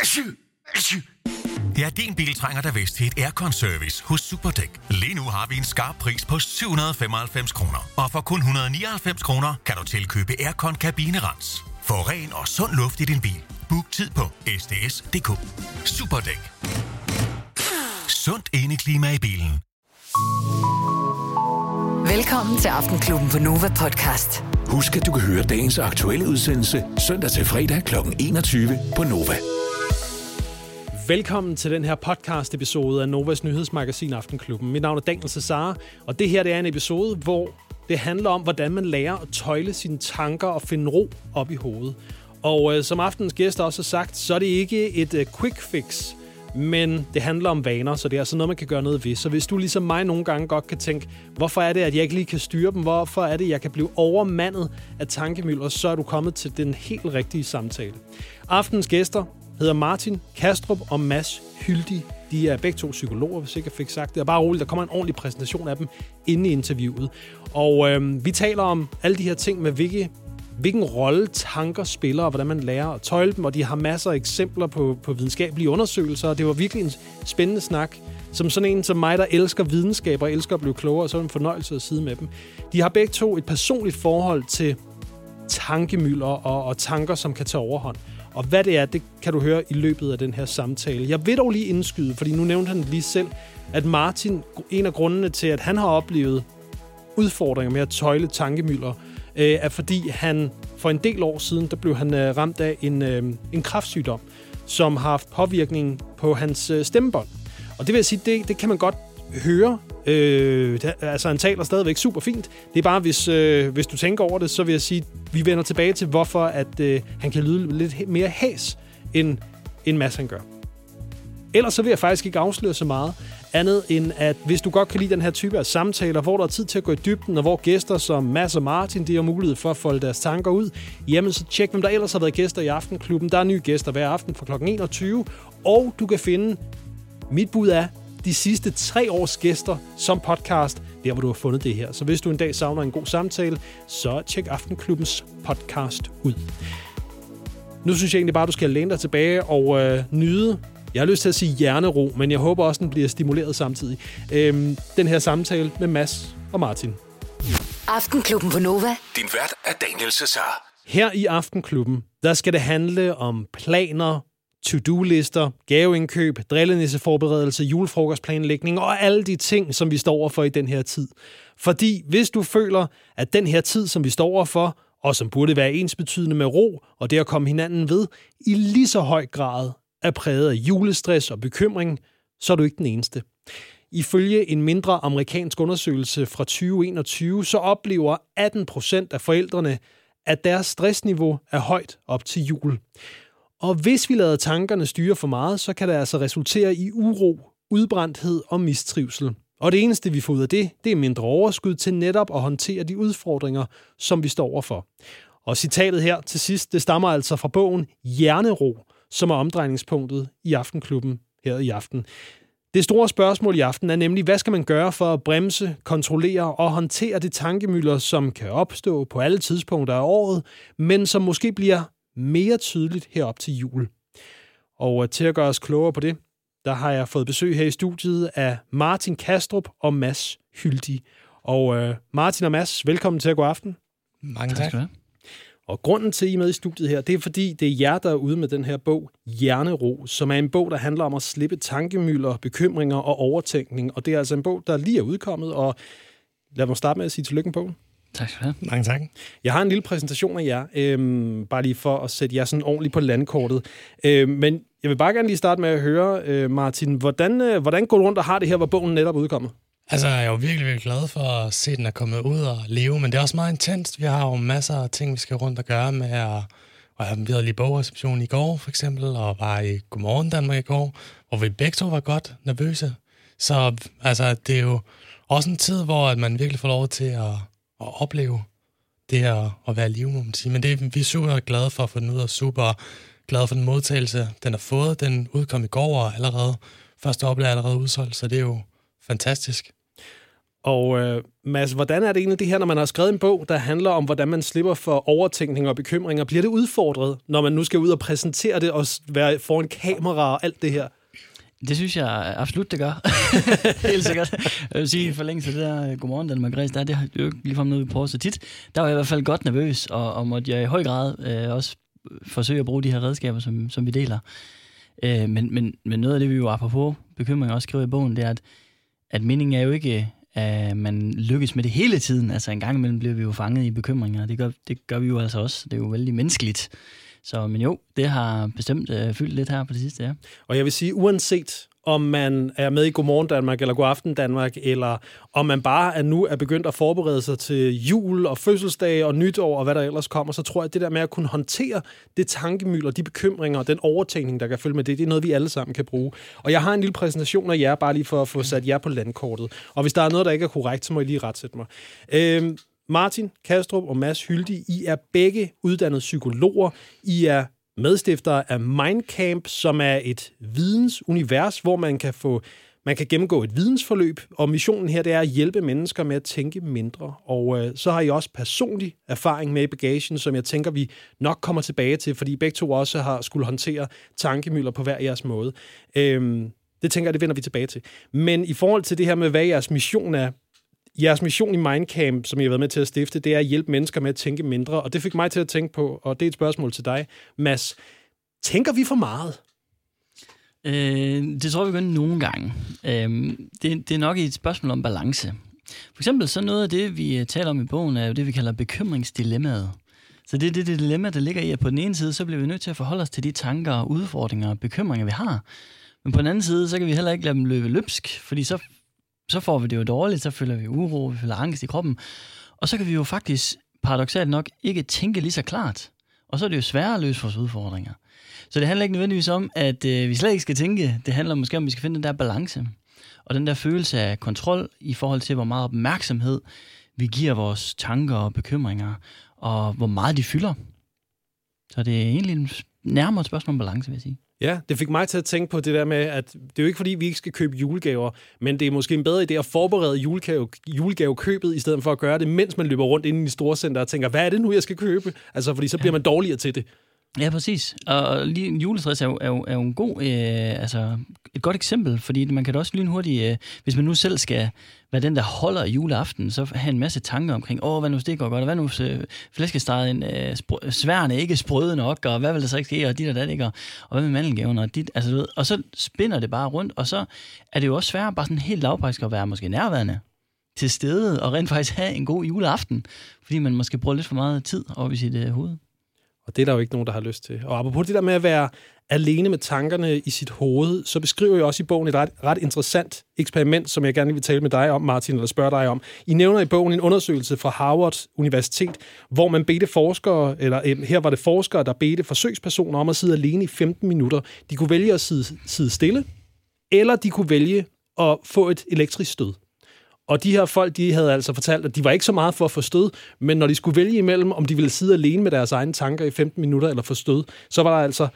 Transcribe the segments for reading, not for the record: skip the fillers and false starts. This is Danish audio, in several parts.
Ja, din bil trænger da vist til et aircon-service hos Superdæk. Lige nu har vi en skarp pris på 795 kroner. Og for kun 199 kroner kan du tilkøbe aircon-kabinerens. Få ren og sund luft i din bil. Book tid på sds.dk. Superdæk. Sundt indeklima i bilen. Velkommen til Aftenklubben på Nova Podcast. Husk, at du kan høre dagens aktuelle udsendelse søndag til fredag kl. 21 på Nova. Velkommen til den her podcast-episode af Novas nyhedsmagasin Aftenklubben. Mit navn er Daniel Cesar, og det her det er en episode, hvor det handler om, hvordan man lærer at tøjle sine tanker og finde ro op i hovedet. Og som aftenens gæster også har sagt, så er det ikke et quick fix, men det handler om vaner, så det er altså noget, man kan gøre noget ved. Så hvis du ligesom mig nogle gange godt kan tænke, hvorfor er det, at jeg ikke lige kan styre dem? Hvorfor er det, at jeg kan blive overmandet af tankemylder? Så er du kommet til den helt rigtige samtale. Aftenens gæster hedder Martin Kastrup og Mads Hyldig. De er begge to psykologer, hvis ikke jeg fik sagt det. Og bare roligt, der kommer en ordentlig præsentation af dem inde i interviewet. Og vi taler om alle de her ting med, hvilken rolle tanker spiller, og hvordan man lærer at tøjle dem. Og de har masser af eksempler på videnskabelige undersøgelser. Og det var virkelig en spændende snak. Som sådan en som mig, der elsker videnskab og elsker at blive klogere, så er det en fornøjelse at sidde med dem. De har begge to et personligt forhold til tankemylder og tanker, som kan tage overhånd. Og hvad det er, det kan du høre i løbet af den her samtale. Jeg vil dog lige indskyde, fordi nu nævnte han lige selv, at Martin, en af grundene til, at han har oplevet udfordringer med at tøjle tankemylder, er fordi han for en del år siden, der blev han ramt af en kræftsygdom, som har haft påvirkning på hans stemmebånd. Og det vil jeg sige, det kan man godt høre. Altså han taler stadigvæk super fint. Det er bare, hvis du tænker over det, så vil jeg sige, vi vender tilbage til, hvorfor at, han kan lyde lidt mere hæs, end Mads han gør. Ellers så vil jeg faktisk ikke afsløre så meget andet, end at hvis du godt kan lide den her type af samtaler, hvor der er tid til at gå i dybden, og hvor gæster som Mads og Martin, de har mulighed for at folde deres tanker ud, jamen så tjek, hvem der ellers har været gæster i Aftenklubben. Der er nye gæster hver aften fra kl. 21, og du kan finde mit bud af de sidste 3 års gæster som podcast, der hvor du har fundet det her. Så hvis du en dag savner en god samtale, så tjek Aftenklubbens podcast ud. Nu synes jeg egentlig bare, du skal læne dig tilbage og nyde. Jeg har lyst til at sige hjernero, men jeg håber også, den bliver stimuleret samtidig. Den her samtale med Mads og Martin. Aftenklubben på Nova. Din vært er Daniel Cesar. Her i Aftenklubben, der skal det handle om planer, to-do-lister, gaveindkøb, drillenisseforberedelse, julefrokostplanlægning og alle de ting, som vi står overfor i den her tid. Fordi hvis du føler, at den her tid, som vi står overfor, og som burde være ensbetydende med ro og det at komme hinanden ved, i lige så høj grad er præget af julestress og bekymring, så er du ikke den eneste. Ifølge en mindre amerikansk undersøgelse fra 2021, så oplever 18% af forældrene, at deres stressniveau er højt op til jul. Og hvis vi lader tankerne styre for meget, så kan det altså resultere i uro, udbrændthed og mistrivsel. Og det eneste, vi får ud af det er mindre overskud til netop at håndtere de udfordringer, som vi står overfor. Og citatet her til sidst, det stammer altså fra bogen Hjernero, som er omdrejningspunktet i Aftenklubben her i aften. Det store spørgsmål i aften er nemlig, hvad skal man gøre for at bremse, kontrollere og håndtere de tankemylder, som kan opstå på alle tidspunkter af året, men som måske bliver mere tydeligt herop til jul. Og til at gøre os klogere på det, der har jeg fået besøg her i studiet af Martin Kastrup og Mads Hyldig. Og Martin og Mads, velkommen til at gå aften. Mange tak. Og grunden til, at I er med i studiet her, det er fordi, det er jer, der er ude med den her bog, Hjernero, som er en bog, der handler om at slippe tankemylder, bekymringer og overtænkning. Og det er altså en bog, der lige er udkommet, og lad mig starte med at sige tillykke med bogen. Tak skal du have. Mange tak. Jeg har en lille præsentation af jer, bare lige for at sætte jer sådan ordentligt på landkortet. Men jeg vil bare gerne lige starte med at høre, Martin, hvordan går du rundt og har det her, hvor bogen netop er udkommet? Altså, jeg er jo virkelig, virkelig glad for at se, den er kommet ud og leve, men det er også meget intenst. Vi har jo masser af ting, vi skal rundt og gøre med vi havde lige bogreception i går, for eksempel, og var i Godmorgen Danmark i går, hvor vi begge to var godt nervøse. Så altså, det er jo også en tid, hvor man virkelig får lov til at opleve det at være i live, må man sige. Men vi er super glade for at få den ud, og super glade for den modtagelse, den har fået. Den udkom i går, og allerede første oplag er allerede udsolgt, så det er jo fantastisk. Og Mads, hvordan er det egentlig det her, når man har skrevet en bog, der handler om, hvordan man slipper for overtænkning og bekymringer? Bliver det udfordret, når man nu skal ud og præsentere det og være foran kamera og alt det her? Det synes jeg absolut, det gør. Helt sikkert. Jeg vil sige, i forlængelse af det der Godmorgen Danmark Græs, det er jo ikke ligefrem noget, vi prøver så tit. Der var jeg i hvert fald godt nervøs, og måtte jeg i høj grad også forsøge at bruge de her redskaber, som vi deler. Men noget af det, vi jo apropos bekymring også skriver i bogen, det er, at meningen er jo ikke, at man lykkes med det hele tiden. Altså en gang imellem bliver vi jo fanget i bekymringer, det gør vi jo altså også. Det er jo vældig menneskeligt. Så, men jo, det har bestemt fyldt lidt her på det sidste, ja. Og jeg vil sige, uanset om man er med i Godmorgen Danmark eller Godaften Danmark, eller om man bare nu er begyndt at forberede sig til jul og fødselsdag og nytår og hvad der ellers kommer, så tror jeg, at det der med at kunne håndtere det tankemylder, de bekymringer og den overtænkning, der kan følge med det er noget, vi alle sammen kan bruge. Og jeg har en lille præsentation af jer, bare lige for at få sat jer på landkortet. Og hvis der er noget, der ikke er korrekt, så må I lige retsætte mig. Martin Kastrup og Mads Hyldig, I er begge uddannede psykologer. I er medstiftere af Mindcamp, som er et vidensunivers, hvor man kan gennemgå et vidensforløb, og missionen her, det er at hjælpe mennesker med at tænke mindre. Og så har I også personlig erfaring med i bagagen, som jeg tænker, vi nok kommer tilbage til, fordi begge to også har skulle håndtere tankemylder på hver jeres måde. Det tænker jeg, det vender vi tilbage til. Men i forhold til det her med, hvad jeres mission er, jeres mission i Mindcamp, som I har været med til at stifte, det er at hjælpe mennesker med at tænke mindre, og det fik mig til at tænke på, og det er et spørgsmål til dig, Mads. Tænker vi for meget? Det tror jeg, vi gør nogle gange. Det er nok et spørgsmål om balance. For eksempel så noget af det, vi taler om i bogen, er jo det, vi kalder bekymringsdilemmaet. Så det er det dilemma, der ligger i, at på den ene side, så bliver vi nødt til at forholde os til de tanker, udfordringer og bekymringer, vi har. Men på den anden side, så kan vi heller ikke lade dem løbe løbsk, fordi så får vi det jo dårligt, så føler vi uro, vi føler angst i kroppen. Og så kan vi jo faktisk, paradoksalt nok, ikke tænke lige så klart. Og så er det jo sværere at løse vores udfordringer. Så det handler ikke nødvendigvis om, at vi slet ikke skal tænke. Det handler måske om, at vi skal finde den der balance. Og den der følelse af kontrol i forhold til, hvor meget opmærksomhed vi giver vores tanker og bekymringer, og hvor meget de fylder. Så det er egentlig nærmere et spørgsmål om balance, vil jeg sige. Ja, det fik mig til at tænke på det der med, at det er jo ikke fordi, vi ikke skal købe julegaver, men det er måske en bedre idé at forberede julegavekøbet, i stedet for at gøre det, mens man løber rundt inde i storcenter og tænker, hvad er det nu, jeg skal købe? Altså, fordi så bliver man dårligere til det. Ja, præcis. Og lige en juletræs er jo en god, et godt eksempel, fordi man kan da også lynhurtigt, hvis man nu selv skal være den, der holder juleaften, så have en masse tanker omkring, hvad nu det går godt, og hvad nu flæskestegen, sværene ikke sprøde nok, og hvad vil der så ikke ske, og dit og dat ikke, og hvad med mandelgaven, og dit, altså du ved, og så spinner det bare rundt, og så er det jo også svært bare sådan helt lavpraktisk at være måske nærværende til stede, og rent faktisk have en god juleaften, fordi man måske bruger lidt for meget tid op i sit hoved. Og det er der jo ikke nogen, der har lyst til. Og apropos det der med at være alene med tankerne i sit hoved, så beskriver jeg også i bogen et ret interessant eksperiment, som jeg gerne vil tale med dig om, Martin, eller spørge dig om. I nævner i bogen en undersøgelse fra Harvard Universitet, hvor man bedte forskere, eller her var det forskere, der bedte forsøgspersoner om at sidde alene i 15 minutter. De kunne vælge at sidde stille, eller de kunne vælge at få et elektrisk stød. Og de her folk, de havde altså fortalt, at de var ikke så meget for at få stød, men når de skulle vælge imellem, om de ville sidde alene med deres egne tanker i 15 minutter eller få stød, så var der altså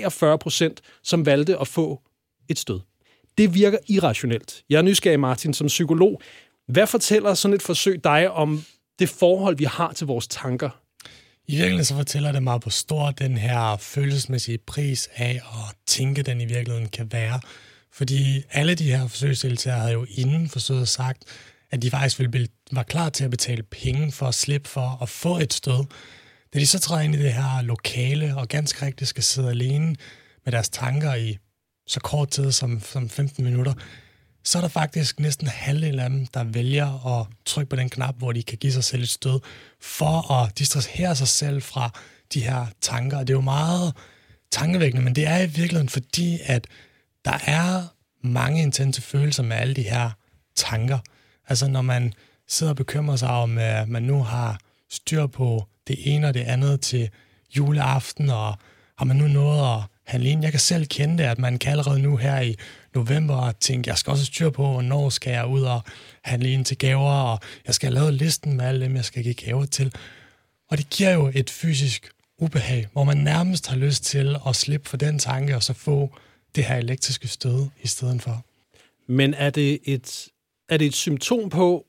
43%, som valgte at få et stød. Det virker irrationelt. Jeg er nysgerrig, Martin, som psykolog. Hvad fortæller sådan et forsøg dig om det forhold, vi har til vores tanker? I virkeligheden så fortæller det meget, hvor stor den her følelsesmæssige pris af at tænke, den i virkeligheden kan være. Fordi alle de her forsøgsdeltagere havde jo inden forsøget sagt, at de faktisk var klar til at betale penge for at slippe for at få et stød. Da de så træder ind i det her lokale og ganske rigtigt skal sidde alene med deres tanker i så kort tid som 15 minutter, så er der faktisk næsten halvdelen af dem, der vælger at trykke på den knap, hvor de kan give sig selv et stød, for at distrahere sig selv fra de her tanker. Og det er jo meget tankevækkende, men det er i virkeligheden fordi, at der er mange intense følelser med alle de her tanker. Altså når man sidder og bekymrer sig om, at man nu har styr på det ene og det andet til juleaften, og har man nu nået at handle ind. Jeg kan selv kende det, at man kan allerede nu her i november tænke, jeg skal også styr på, hvornår skal jeg ud og handle ind til gaver, og jeg skal lave listen med alle dem, jeg skal give gaver til. Og det giver jo et fysisk ubehag, hvor man nærmest har lyst til at slippe for den tanke, og så få det her elektriske stød i stedet for. Men er det et symptom på,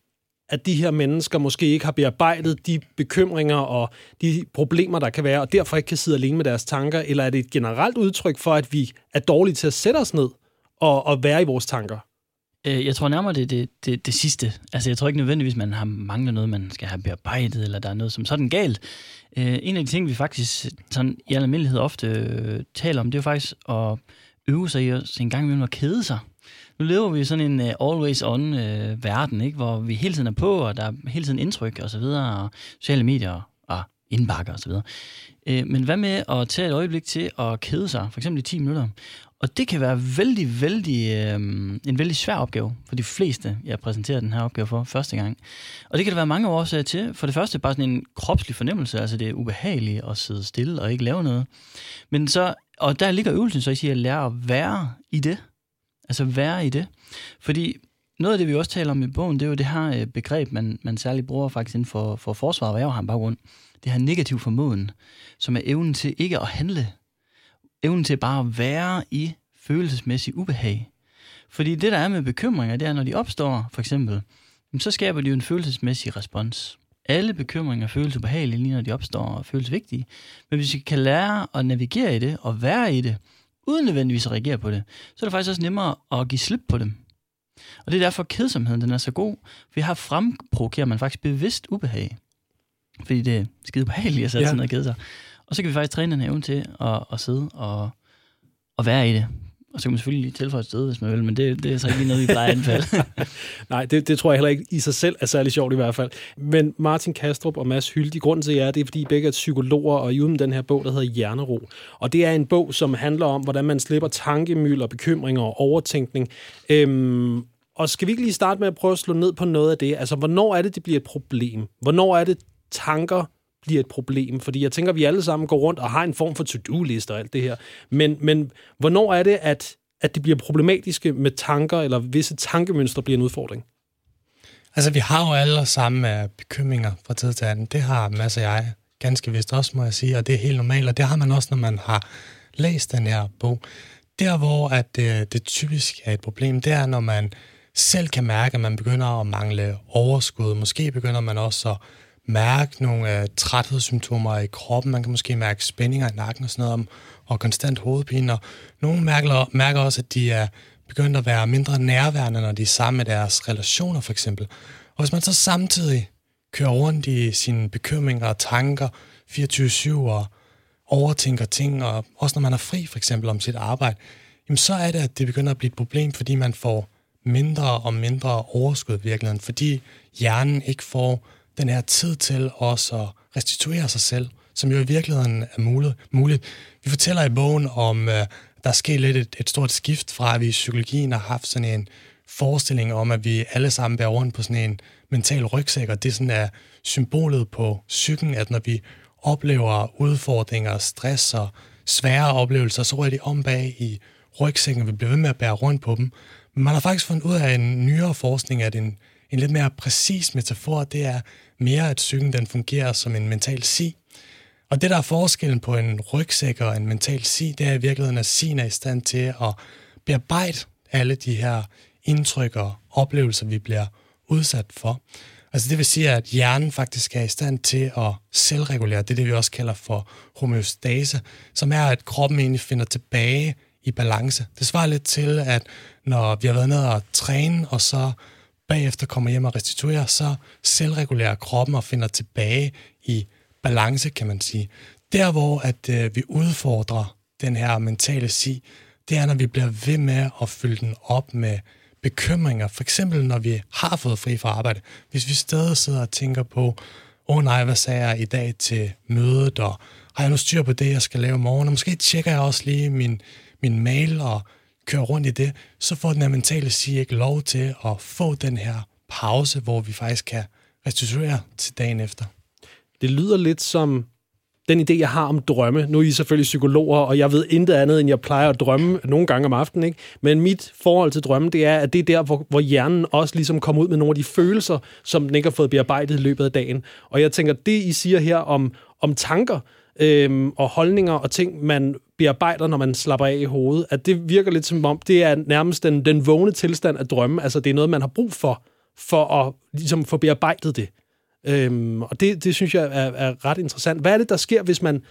at de her mennesker måske ikke har bearbejdet de bekymringer og de problemer, der kan være, og derfor ikke kan sidde alene med deres tanker, eller er det et generelt udtryk for, at vi er dårlige til at sætte os ned og være i vores tanker? Jeg tror nærmere, det sidste. Altså, jeg tror ikke nødvendigvis, man har manglet noget, man skal have bearbejdet, eller der er noget som sådan galt. En af de ting, vi faktisk sådan, i almindelighed ofte taler om, det er jo faktisk at øve sig i en gang imellem at kede sig. Nu lever vi i sådan en always-on verden, ikke? Hvor vi hele tiden er på, og der er hele tiden indtryk og så videre, og sociale medier og indbakker og så videre. Men hvad med at tage et øjeblik til at kede sig, for eksempel i 10 minutter? Og det kan være en vældig svær opgave for de fleste, jeg præsenterer den her opgave for første gang. Og det kan der være mange årsager til. For det første bare sådan en kropslig fornemmelse, altså det er ubehageligt at sidde stille og ikke lave noget. Men så, og der ligger øvelsen så i at lære at være i det. Altså være i det. Fordi noget af det, vi også taler om i bogen, det er jo det her begreb, man særligt bruger faktisk inden for forsvar, hvor jeg har en baggrund. Det her negativ formåden, som er evnen til ikke at handle. Evnen til bare at være i følelsesmæssig ubehag. Fordi det, der er med bekymringer, det er, når de opstår, for eksempel, så skaber de jo en følelsesmæssig respons. Alle bekymringer føles ubehagelige, lige når de opstår og føles vigtige. Men hvis vi kan lære at navigere i det og være i det, uden nødvendigvis at reagere på det, så er det faktisk også nemmere at give slip på dem. Og det er derfor, kedsomheden den er så god, for her fremprovokerer man faktisk bevidst ubehag. Fordi det er skide ubehageligt at sætte sig ned og kede sig. Og så kan vi faktisk træne den her evne til at sidde og være i det. Og så kan man selvfølgelig lige tilføje et sted, hvis man vil, men det er så ikke lige noget, vi plejer at anbefale. Nej, det tror jeg heller ikke i sig selv er særlig sjovt i hvert fald. Men Martin Kastrup og Mads Hyldig, grunden til jer, det er, fordi I begge er psykologer, og I udgiver den her bog, der hedder Hjernero. Og det er en bog, som handler om, hvordan man slipper tankemylder, bekymringer og overtænkning. Og skal vi ikke lige starte med at prøve at slå ned på noget af det? Altså, hvornår er det bliver et problem? Hvornår er det tanker bliver et problem? Fordi jeg tænker, at vi alle sammen går rundt og har en form for to-do-liste og alt det her. Men hvornår er det, at det bliver problematiske med tanker, eller visse tankemønstre bliver en udfordring? Altså, vi har jo alle sammen bekymringer fra tid til anden. Det har Mads og jeg ganske vist også, må jeg sige, og det er helt normalt, og det har man også, når man har læst den her bog. Der, hvor at det typisk er et problem, det er, når man selv kan mærke, at man begynder at mangle overskud. Måske begynder man også at mærke nogle træthedssymptomer i kroppen. Man kan måske mærke spændinger i nakken og sådan noget, og konstant hovedpine. Og nogle mærker også, at de er begyndt at være mindre nærværende, når de er sammen med deres relationer, for eksempel. Og hvis man så samtidig kører rundt i sine bekymringer og tanker 24/7 og overtænker ting, og også når man er fri, for eksempel om sit arbejde, jamen så er det, at det begynder at blive et problem, fordi man får mindre og mindre overskud i virkeligheden, fordi hjernen ikke får den her tid til også at restituere sig selv, som jo i virkeligheden er muligt. Vi fortæller i bogen om, der er sket lidt et stort skift fra, at vi i psykologien har haft sådan en forestilling om, at vi alle sammen bærer rundt på sådan en mental rygsæk, og det sådan er symbolet på psyken, at når vi oplever udfordringer, stress og svære oplevelser, så rører de om bag i rygsækken, og vi bliver ved med at bære rundt på dem. Men man har faktisk fundet ud af en nyere forskning, at en lidt mere præcis metafor, det er mere, at psyken den fungerer som en mental si. Og det, der er forskellen på en rygsæk og en mental si, det er i virkeligheden, at sien er i stand til at bearbejde alle de her indtryk og oplevelser, vi bliver udsat for. Altså det vil sige, at hjernen faktisk er i stand til at selvregulere. Det er det, vi også kalder for homeostase, som er, at kroppen egentlig finder tilbage i balance. Det svarer lidt til, at når vi har været nede og træne, og så bagefter kommer hjem og restituerer, så selvregulerer kroppen og finder tilbage i balance, kan man sige. Der, hvor at vi udfordrer den her mentale si, det er, når vi bliver ved med at fylde den op med bekymringer. For eksempel, når vi har fået fri fra arbejde. Hvis vi stadig sidder og tænker på, nej, hvad sagde jeg i dag til mødet, og har jeg nu styr på det, jeg skal lave i morgen, og måske tjekker jeg også lige min mail og kører rundt i det, så får den her mentale si ikke lov til at få den her pause, hvor vi faktisk kan restituere til dagen efter. Det lyder lidt som den idé, jeg har om drømme. Nu er I selvfølgelig psykologer, og jeg ved intet andet, end jeg plejer at drømme nogle gange om aftenen, ikke? Men mit forhold til drømme, det er, at det er der, hvor hjernen også ligesom kommer ud med nogle af de følelser, som den ikke har fået bearbejdet i løbet af dagen. Og jeg tænker, det I siger her om tanker og holdninger og ting, man bearbejder, når man slapper af i hovedet, at det virker lidt som om, det er nærmest den vågne tilstand af drømme. Altså, det er noget, man har brug for for at ligesom få bearbejdet det. Og det synes jeg er ret interessant. Hvad er det, der sker,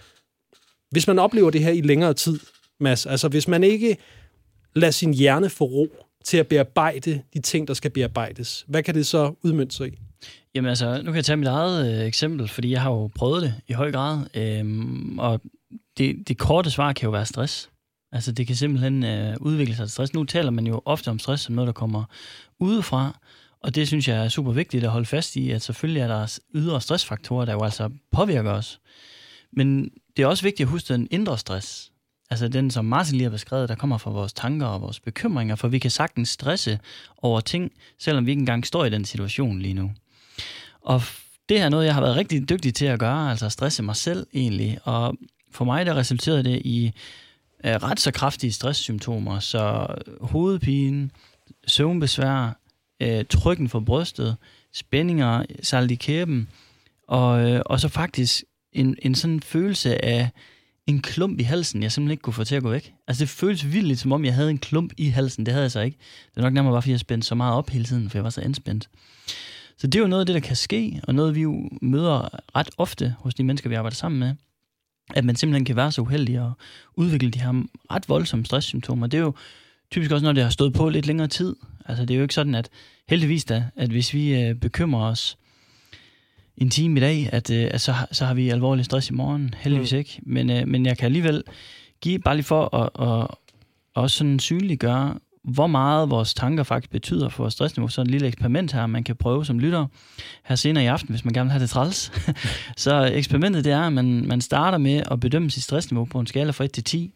hvis man oplever det her i længere tid, Mads? Altså, hvis man ikke lader sin hjerne få ro til at bearbejde de ting, der skal bearbejdes, hvad kan det så udmønte sig i? Jamen altså, nu kan jeg tage mit eget eksempel, fordi jeg har jo prøvet det i høj grad, og det korte svar kan jo være stress. Altså, det kan simpelthen udvikle sig til stress. Nu taler man jo ofte om stress som noget, der kommer udefra, og det synes jeg er super vigtigt at holde fast i, at selvfølgelig er der ydre stressfaktorer, der jo altså påvirker os. Men det er også vigtigt at huske den indre stress. Altså den, som Martin lige har beskrevet, der kommer fra vores tanker og vores bekymringer, for vi kan sagtens stresse over ting, selvom vi ikke engang står i den situation lige nu. Og det er noget, jeg har været rigtig dygtig til at gøre, altså stresse mig selv egentlig. Og for mig, der resulterede det i ret så kraftige stresssymptomer, så hovedpine, søvnbesvær, trykken for brystet, spændinger, salt i kæben, og så faktisk en sådan følelse af en klump i halsen, jeg simpelthen ikke kunne få til at gå væk. Altså det føles vildt, som om jeg havde en klump i halsen. Det havde jeg så ikke. Det er nok nærmere bare, fordi jeg spændte så meget op hele tiden, for jeg var så anspændt. Så det er jo noget af det, der kan ske, og noget vi jo møder ret ofte hos de mennesker, vi arbejder sammen med, at man simpelthen kan være så uheldig og udvikle de her ret voldsomme stresssymptomer. Det er jo typisk også, når det har stået på lidt længere tid. Altså det er jo ikke sådan, at heldigvis da, at hvis vi bekymrer os en time i dag, at så har vi alvorlig stress i morgen. Heldigvis ikke. Men jeg kan alligevel give, bare lige for at også sådan synliggøre, hvor meget vores tanker faktisk betyder for vores stressniveau. Så et lille eksperiment her, man kan prøve som lytter her senere i aften, hvis man gerne vil have det træls. Så eksperimentet det er, at man starter med at bedømme sit stressniveau på en skala fra 1 til 10.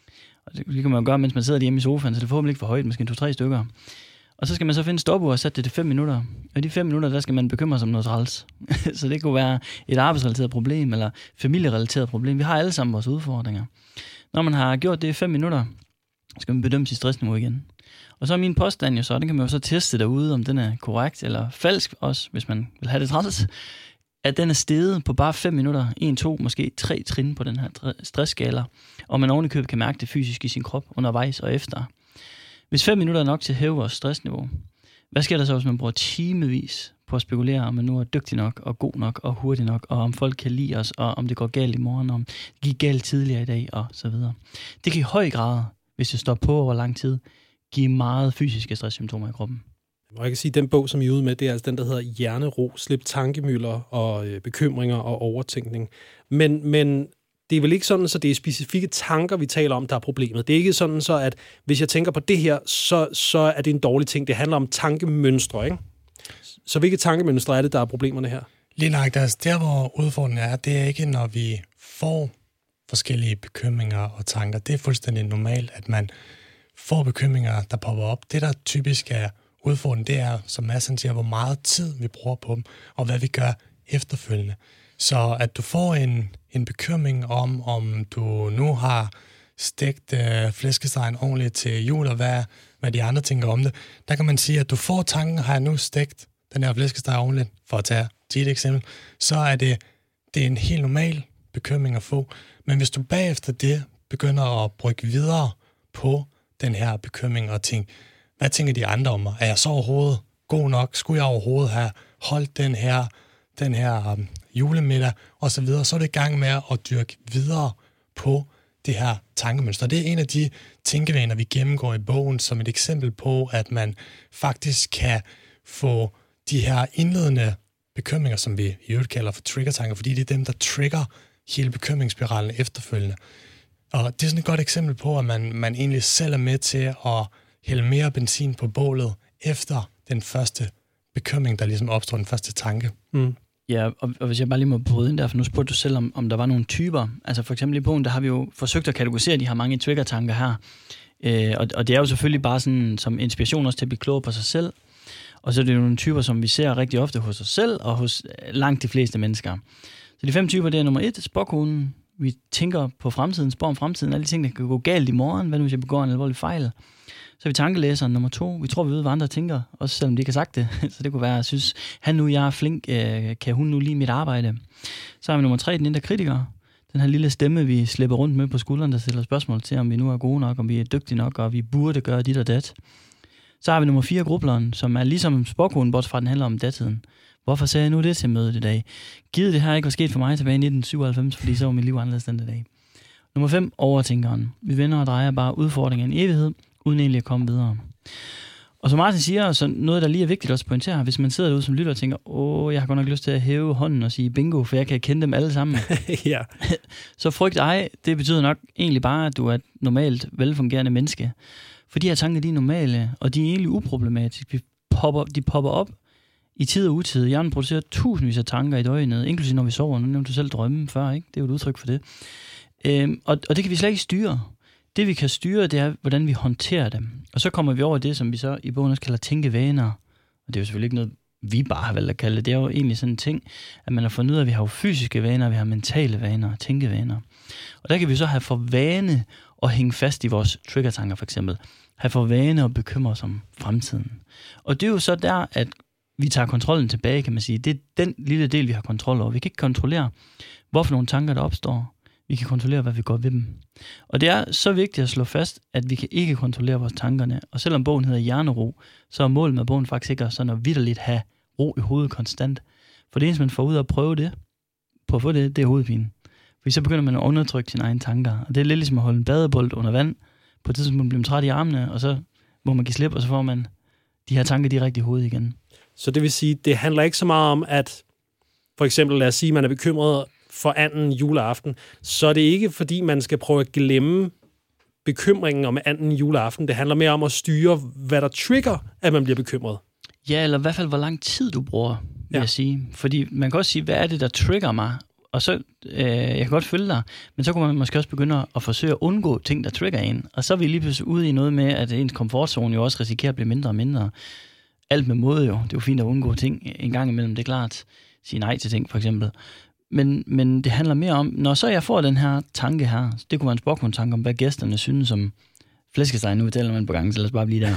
Og det kan man jo gøre, mens man sidder hjemme i sofaen, så det er forhåbentlig ikke for højt, måske 2-3 stykker. Og så skal man så finde stopur og sætte det til 5 minutter. Og i de 5 minutter, der skal man bekymre sig om noget træls. Så det kunne være et arbejdsrelateret problem, eller familierelateret problem. Vi har alle sammen vores udfordringer. Når man har gjort det i 5 minutter, skal man bedømme sit stressniveau igen. Og så er min påstand jo så, den kan man jo så teste derude, om den er korrekt eller falsk også, hvis man vil have det træls, at den er steget på bare 5 minutter, 1, 2, måske 3 trin på den her stressskala, og man ovenikøbet kan mærke det fysisk i sin krop undervejs og efter. Hvis 5 minutter er nok til at hæve vores stressniveau, hvad sker der så, hvis man bruger timevis på at spekulere, om man nu er dygtig nok og god nok og hurtig nok, og om folk kan lide os, og om det går galt i morgen, om det gik galt tidligere i dag, og så videre. Det kan i høj grad, hvis det står på over lang tid, give meget fysiske stresssymptomer i kroppen. Og jeg kan sige, at den bog, som I er ude med, det er altså den, der hedder Hjernero, slip tankemylder og bekymringer og overtænkning. Men det er vel ikke sådan, så det er specifikke tanker, vi taler om, der er problemet. Det er ikke sådan, så at hvis jeg tænker på det her, så er det en dårlig ting. Det handler om tankemønstre, ikke? Så hvilke tankemønstre er det, der er problemerne her? Lige nok, der hvor udfordringen er, det er ikke, når vi får forskellige bekymringer og tanker. Det er fuldstændig normalt, at man får bekymringer, der popper op. Det, der typisk er udfordringen, det er, som Madsen siger, hvor meget tid vi bruger på dem, og hvad vi gør efterfølgende. Så at du får en bekymring om du nu har stegt flæskestegen ordentligt til jul, og hvad de andre tænker om det, der kan man sige, at du får tanken, har jeg nu stegt den her flæskesteg ordentligt, for at tage et eksempel, så er det er en helt normal bekymring at få. Men hvis du bagefter det begynder at brygge videre på den her bekymring og tænke, hvad tænker de andre om mig? Er jeg så overhovedet god nok? Skulle jeg overhovedet have holdt den her julemiddag og så videre? Så er det i gang med at dyrke videre på det her tankemønster. Det er en af de tænkevaner, vi gennemgår i bogen, som et eksempel på, at man faktisk kan få de her indledende bekymringer, som vi i øvrigt kalder for triggertanker, fordi det er dem, der trigger hele bekymringsspiralen efterfølgende. Og det er sådan et godt eksempel på, at man egentlig selv er med til at hælde mere benzin på bålet efter den første bekymring, der ligesom opstår, den første tanke. Mm. Ja, og hvis jeg bare lige må bryde ind der, for nu spurgte du selv, om der var nogle typer. Altså for eksempel i bogen, der har vi jo forsøgt at kategorisere de her mange triggertanker her. Og det er jo selvfølgelig bare sådan som inspiration også til at blive klogere på sig selv. Og så er det jo nogle typer, som vi ser rigtig ofte hos os selv og hos langt de fleste mennesker. Så de 5 typer, det er nummer 1, spåkonen. Vi tænker på fremtiden, spår om fremtiden, alle de ting, der kan gå galt i morgen. Hvad nu, hvis jeg begår en alvorlig fejl? Så er vi tankelæseren nummer 2. Vi tror, vi ved, hvad andre tænker, også selvom de ikke har sagt det. Så det kunne være, at jeg synes, han nu, jeg er flink, kan hun nu lide mit arbejde? Så har vi nummer 3, den indre kritiker. Den her lille stemme, vi slipper rundt med på skulderen, der stiller spørgsmål til, om vi nu er gode nok, om vi er dygtige nok, og vi burde gøre dit og dat. Så har vi nummer 4, grubleren, som er ligesom spåkonen, bortset fra den handler om datiden. Hvorfor sagde jeg nu det til mødet i dag? Givet det her ikke var sket for mig tilbage i 1997, fordi så var mit liv anderledes den dag. Nummer 5, overtænkeren. Vi vender og drejer bare udfordringer i en evighed, uden egentlig at komme videre. Og som Martin siger, så noget, der lige er vigtigt også at pointere, hvis man sidder derude som lytter og tænker, jeg har godt nok lyst til at hæve hånden og sige bingo, for jeg kan kende dem alle sammen. Ja. Så frygt ej, det betyder nok egentlig bare, at du er et normalt, velfungerende menneske. For de her tanker, de er normale, og de er egentlig uproblematiske. De popper op i tid og utid. Hjernen producerer tusindvis af tanker i døgnet, inklusive når vi sover. Nu nævnte du selv drømme før, ikke? Det er jo et udtryk for det. Og det kan vi slet ikke styre. Det vi kan styre, det er, hvordan vi håndterer dem. Og så kommer vi over det, som vi så i bogen også kalder tænkevaner. Og det er jo selvfølgelig ikke noget, vi bare har valgt at kalde det. Det er jo egentlig sådan en ting, at man har fundet ud af, at vi har jo fysiske vaner, vi har mentale vaner, tænkevaner. Og der kan vi så have for vane at hænge fast i vores triggertanker for eksempel. Have for vane at bekymre os om fremtiden. Og det er jo så der, at vi tager kontrollen tilbage, kan man sige. Det er den lille del, vi har kontrol over. Vi kan ikke kontrollere, hvorfor nogle tanker, der opstår. Vi kan kontrollere, hvad vi gør ved dem. Og det er så vigtigt at slå fast, at vi kan ikke kontrollere vores tankerne. Og selvom bogen hedder Hjernero, så er målet med bogen faktisk ikke sådan at vitterligt have ro i hovedet konstant. For det eneste, man får ud af at prøve det, på at få det, det er hovedpine. For så begynder man at undertrykke sine egne tanker. Og det er lidt ligesom at holde en badebold under vand. På et tidspunkt bliver man træt i armene, og så må man give slip, og så får man de her tanker direkte i hovedet igen. Så det vil sige, det handler ikke så meget om, at for eksempel, lad os sige, man er bekymret for anden juleaften, så er det ikke, fordi man skal prøve at glemme bekymringen om anden juleaften. Det handler mere om at styre, hvad der trigger, at man bliver bekymret. Ja, eller i hvert fald, hvor lang tid du bruger, vil jeg sige. Fordi man kan også sige, hvad er det, der trigger mig? Og så, jeg kan godt følge dig, men så kunne man måske også begynde at forsøge at undgå ting, der trigger en. Og så er vi lige pludselig ude i noget med, at ens komfortzone jo også risikerer at blive mindre og mindre. Alt med måde jo. Det er jo fint at undgå ting en gang imellem, det er klart. Sige nej til ting, for eksempel. Men det handler mere om, når så jeg får den her tanke her, det kunne være en spåkontanke om, hvad gæsterne synes om flæskesteg, nu taler man på gangen, så lad os bare blive der.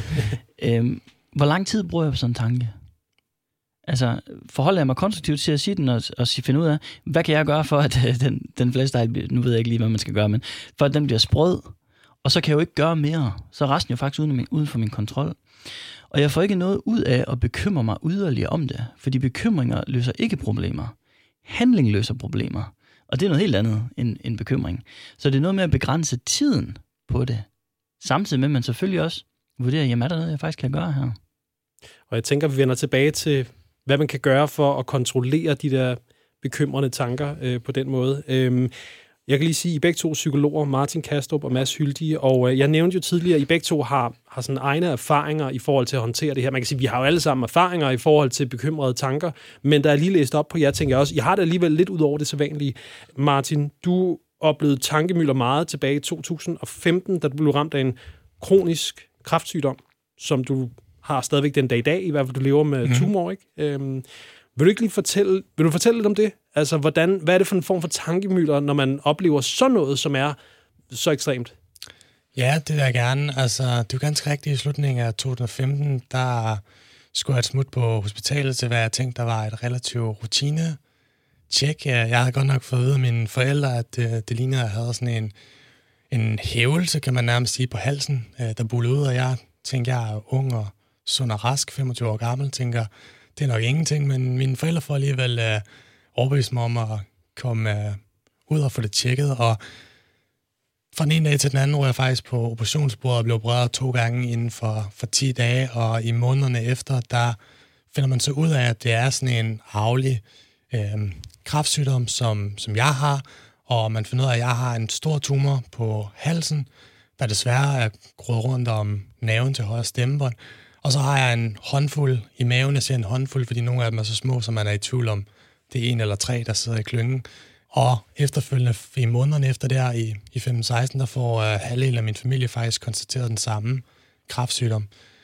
Hvor lang tid bruger jeg på sådan en tanke? Altså, forholder jeg mig konstruktivt til at sige den, og finde ud af, hvad kan jeg gøre for, at den flæskesteg, nu ved jeg ikke lige, hvad man skal gøre, men for at den bliver sprød, og så kan jeg jo ikke gøre mere. Så er resten jo faktisk uden for min kontrol. Og jeg får ikke noget ud af at bekymre mig yderligere om det, fordi bekymringer løser ikke problemer. Handling løser problemer, og det er noget helt andet end bekymring. Så det er noget med at begrænse tiden på det, samtidig med, at man selvfølgelig også vurderer, jamen er der noget, jeg faktisk kan gøre her? Og jeg tænker, vi vender tilbage til, hvad man kan gøre for at kontrollere de der bekymrende tanker på den måde. Jeg kan lige sige, at I begge to psykologer, Martin Kastrup og Mads Hyldige, og jeg nævnte jo tidligere, at I begge to har sådan egne erfaringer i forhold til at håndtere det her. Man kan sige, at vi har jo alle sammen erfaringer i forhold til bekymrede tanker, men der er lige læst op på jer, tænker jeg også, jeg har det alligevel lidt ud over det sædvanlige. Martin, du oplevede tankemylder meget tilbage i 2015, da du blev ramt af en kronisk kræftsygdom, som du har stadigvæk den dag i dag, i hvert fald du lever med tumor, ikke? Vil du ikke lige fortælle lidt om det? Altså, hvad er det for en form for tankemylder, når man oplever sådan noget, som er så ekstremt? Ja, det vil jeg gerne. Altså, det er ganske rigtigt. I slutningen af 2015, der skulle jeg et smut på hospitalet til, hvad jeg tænkte, der var et relativt rutine-tjek. Jeg havde godt nok fået at vide af mine forældre, at det lignede, at jeg havde sådan en hævelse, kan man nærmest sige, på halsen, der bullede ud, og jeg tænkte, jeg er ung og sund og rask, 25 år gammel, tænker, det er nok ingenting, men mine forældre får alligevel overbevist mig om at komme ud og få det tjekket, og fra den ene dag til den anden, hvor jeg faktisk på operationsbordet og blev opereret 2 gange inden for 10 dage, og i månederne efter, der finder man så ud af, at det er sådan en arvelig kræftsygdom, som jeg har, og man finder ud af, at jeg har en stor tumor på halsen, der desværre er groet rundt om nerven til højre stemmebånd. Og så har jeg en håndfuld i maven. Jeg siger en håndfuld, fordi nogle af dem er så små, så man er i tvivl om, det er 1 eller 3, der sidder i klyngen. Og efterfølgende, i månederne efter der, i 2015-16, der får halvdelen af min familie faktisk konstateret den samme kræftsygdom.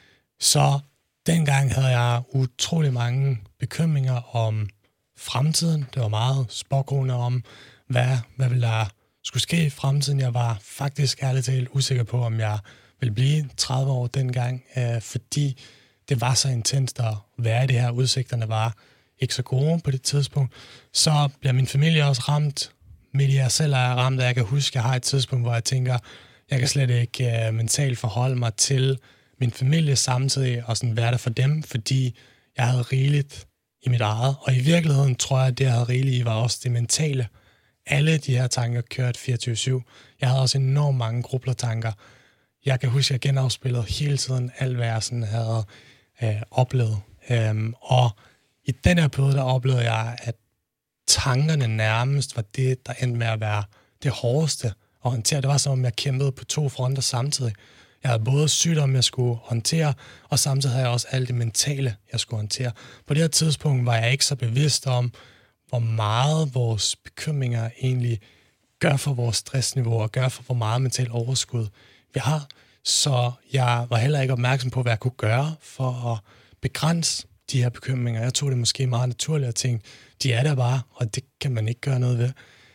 Så dengang havde jeg utrolig mange bekymringer om fremtiden. Det var meget spåkone om, hvad ville der skulle ske i fremtiden. Jeg var faktisk ærligt talt usikker på, om jeg ville blive 30 år dengang, fordi det var så intenst at være i det her. Udsigterne var ikke så gode på det tidspunkt. Så bliver min familie også ramt, midt i jeg selv er ramt, og jeg kan huske, at jeg har et tidspunkt, hvor jeg tænker, jeg kan slet ikke mentalt forholde mig til min familie samtidig, og sådan være der for dem, fordi jeg havde rigeligt i mit eget. Og i virkeligheden tror jeg, at det, jeg havde rigeligt i, var også det mentale. Alle de her tanker kørte 24/7. Jeg havde også enormt mange grublertanker. Jeg kan huske, at jeg genafspillede hele tiden alt, hvad jeg sådan havde oplevet. Og i den her periode, der oplevede jeg, at tankerne nærmest var det, der endte med at være det hårdeste at håndtere. Det var som om, jeg kæmpede på 2 fronter samtidig. Jeg havde både sygdom, jeg skulle håndtere, og samtidig havde jeg også alt det mentale, jeg skulle håndtere. På det her tidspunkt var jeg ikke så bevidst om, hvor meget vores bekymringer egentlig gør for vores stressniveau, og gør for, hvor meget mentalt overskud vi har. Så jeg var heller ikke opmærksom på, hvad jeg kunne gøre for at begrænse de her bekymringer. Jeg tog det måske meget naturligt og tænkte, de er der bare, og det kan man ikke gøre noget ved.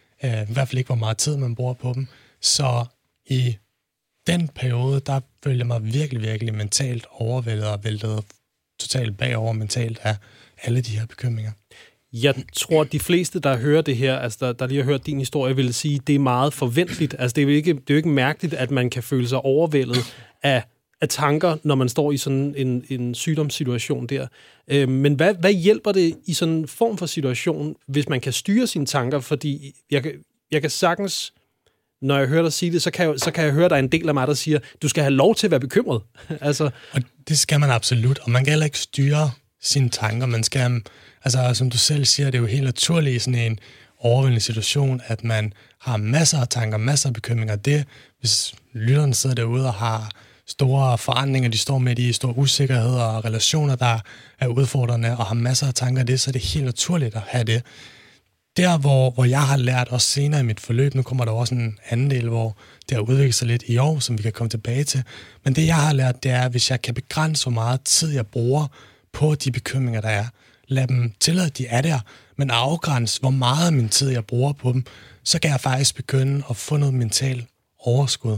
I hvert fald ikke, hvor meget tid man bruger på dem. Så i den periode, der følte jeg mig virkelig, virkelig mentalt overvældet og væltet totalt bagover mentalt af alle de her bekymringer. Jeg tror, at de fleste, der hører det her, altså der lige har hørt din historie, vil sige, at det er meget forventeligt. Altså det er jo ikke mærkeligt, at man kan føle sig overvældet af tanker, når man står i sådan en sygdomssituation der. Men hvad hjælper det i sådan en form for situation, hvis man kan styre sine tanker? Fordi jeg kan sagtens, når jeg hører dig sige det, så kan jeg høre, der er en del af mig, der siger, du skal have lov til at være bekymret. Altså. Og det skal man absolut, og man kan heller ikke styre sine tanker. Man skal, altså som du selv siger, det er jo helt naturligt i sådan en overvældende situation, at man har masser af tanker, masser af bekymringer. Det, hvis lytterne sidder derude og har store forandringer, de står med i store usikkerheder og relationer, der er udfordrende og har masser af tanker af det, så er det helt naturligt at have det. Der, hvor jeg har lært også senere i mit forløb, nu kommer der også en anden del, hvor det har udviklet sig lidt i år, som vi kan komme tilbage til. Men det, jeg har lært, det er, at hvis jeg kan begrænse, hvor meget tid jeg bruger på de bekymringer, der er, lad dem tillade, at de er der, men afgrænse, hvor meget af min tid jeg bruger på dem, så kan jeg faktisk begynde at få noget mentalt overskud.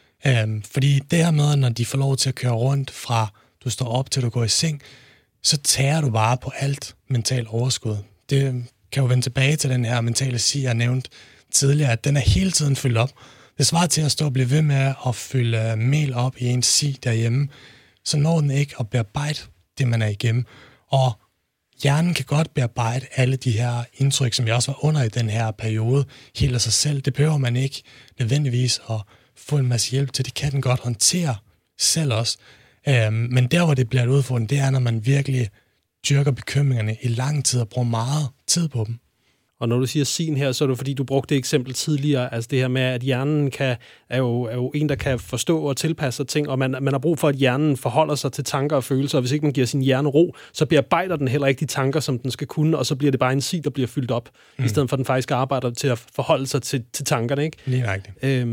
Fordi det her med, når de får lov til at køre rundt fra du står op til du går i seng, så tager du bare på alt mentalt overskud. Det kan jo vende tilbage til den her mentale sig, jeg nævnte tidligere, at den er hele tiden fyldt op. Det svarer til at stå og blive ved med at fylde mel op i en sig derhjemme, så når den ikke at bearbejde det, man er igennem. Og hjernen kan godt bearbejde alle de her indtryk, som jeg også var under i den her periode, helt af sig selv. Det behøver man ikke nødvendigvis at få en masse hjælp til. Det kan den godt håndtere selv også. Men der, hvor det bliver et udfordring, det er, når man virkelig dyrker bekymringerne i lang tid og bruger meget tid på dem. Og når du siger sin her, så er det fordi, du brugte det eksempel tidligere, altså det her med, at hjernen er jo en, der kan forstå og tilpasse sig ting, og man har brug for, at hjernen forholder sig til tanker og følelser, og hvis ikke man giver sin hjerne ro, så bearbejder den heller ikke de tanker, som den skal kunne, og så bliver det bare en sig, der bliver fyldt op, i stedet for, at den faktisk arbejder til at forholde sig til tankerne, ikke? Lige rigtigt.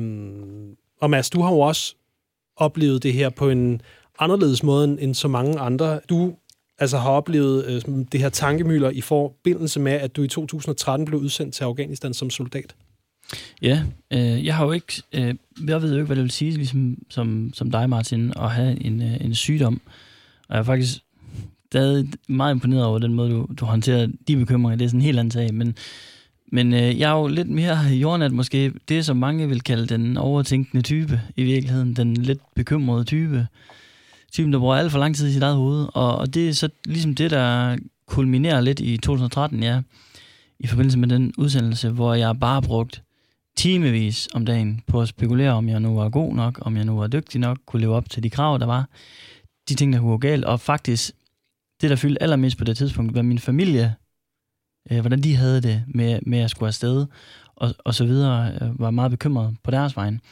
Og Mads, du har jo også oplevet det her på en anderledes måde end så mange andre. Du har oplevet det her tankemylder i forbindelse med, at du i 2013 blev udsendt til Afghanistan som soldat. Ja, jeg har jo ikke, jeg ved jo ikke, hvad det vil sige, ligesom, som dig, Martin, at have en sygdom. Og jeg er faktisk stadig meget imponeret over den måde, du håndterer de bekymringer. Det er sådan en helt anden sag, men jeg er jo lidt mere jordnat måske. Det, som mange vil kalde den overtænkende type i virkeligheden. Den lidt bekymrede type, der bruger alt for lang tid i sit eget hoved. Og det er så ligesom det, der kulminerer lidt i 2013, ja, i forbindelse med den udsendelse, hvor jeg bare brugt timevis om dagen på at spekulere, om jeg nu var god nok, om jeg nu var dygtig nok, kunne leve op til de krav, der var. De ting, der kunne gå galt. Og faktisk, det, der fyldte allermest på det tidspunkt, var min familie, hvordan de havde det med at skulle afsted, og så videre, var meget bekymret på deres vegne.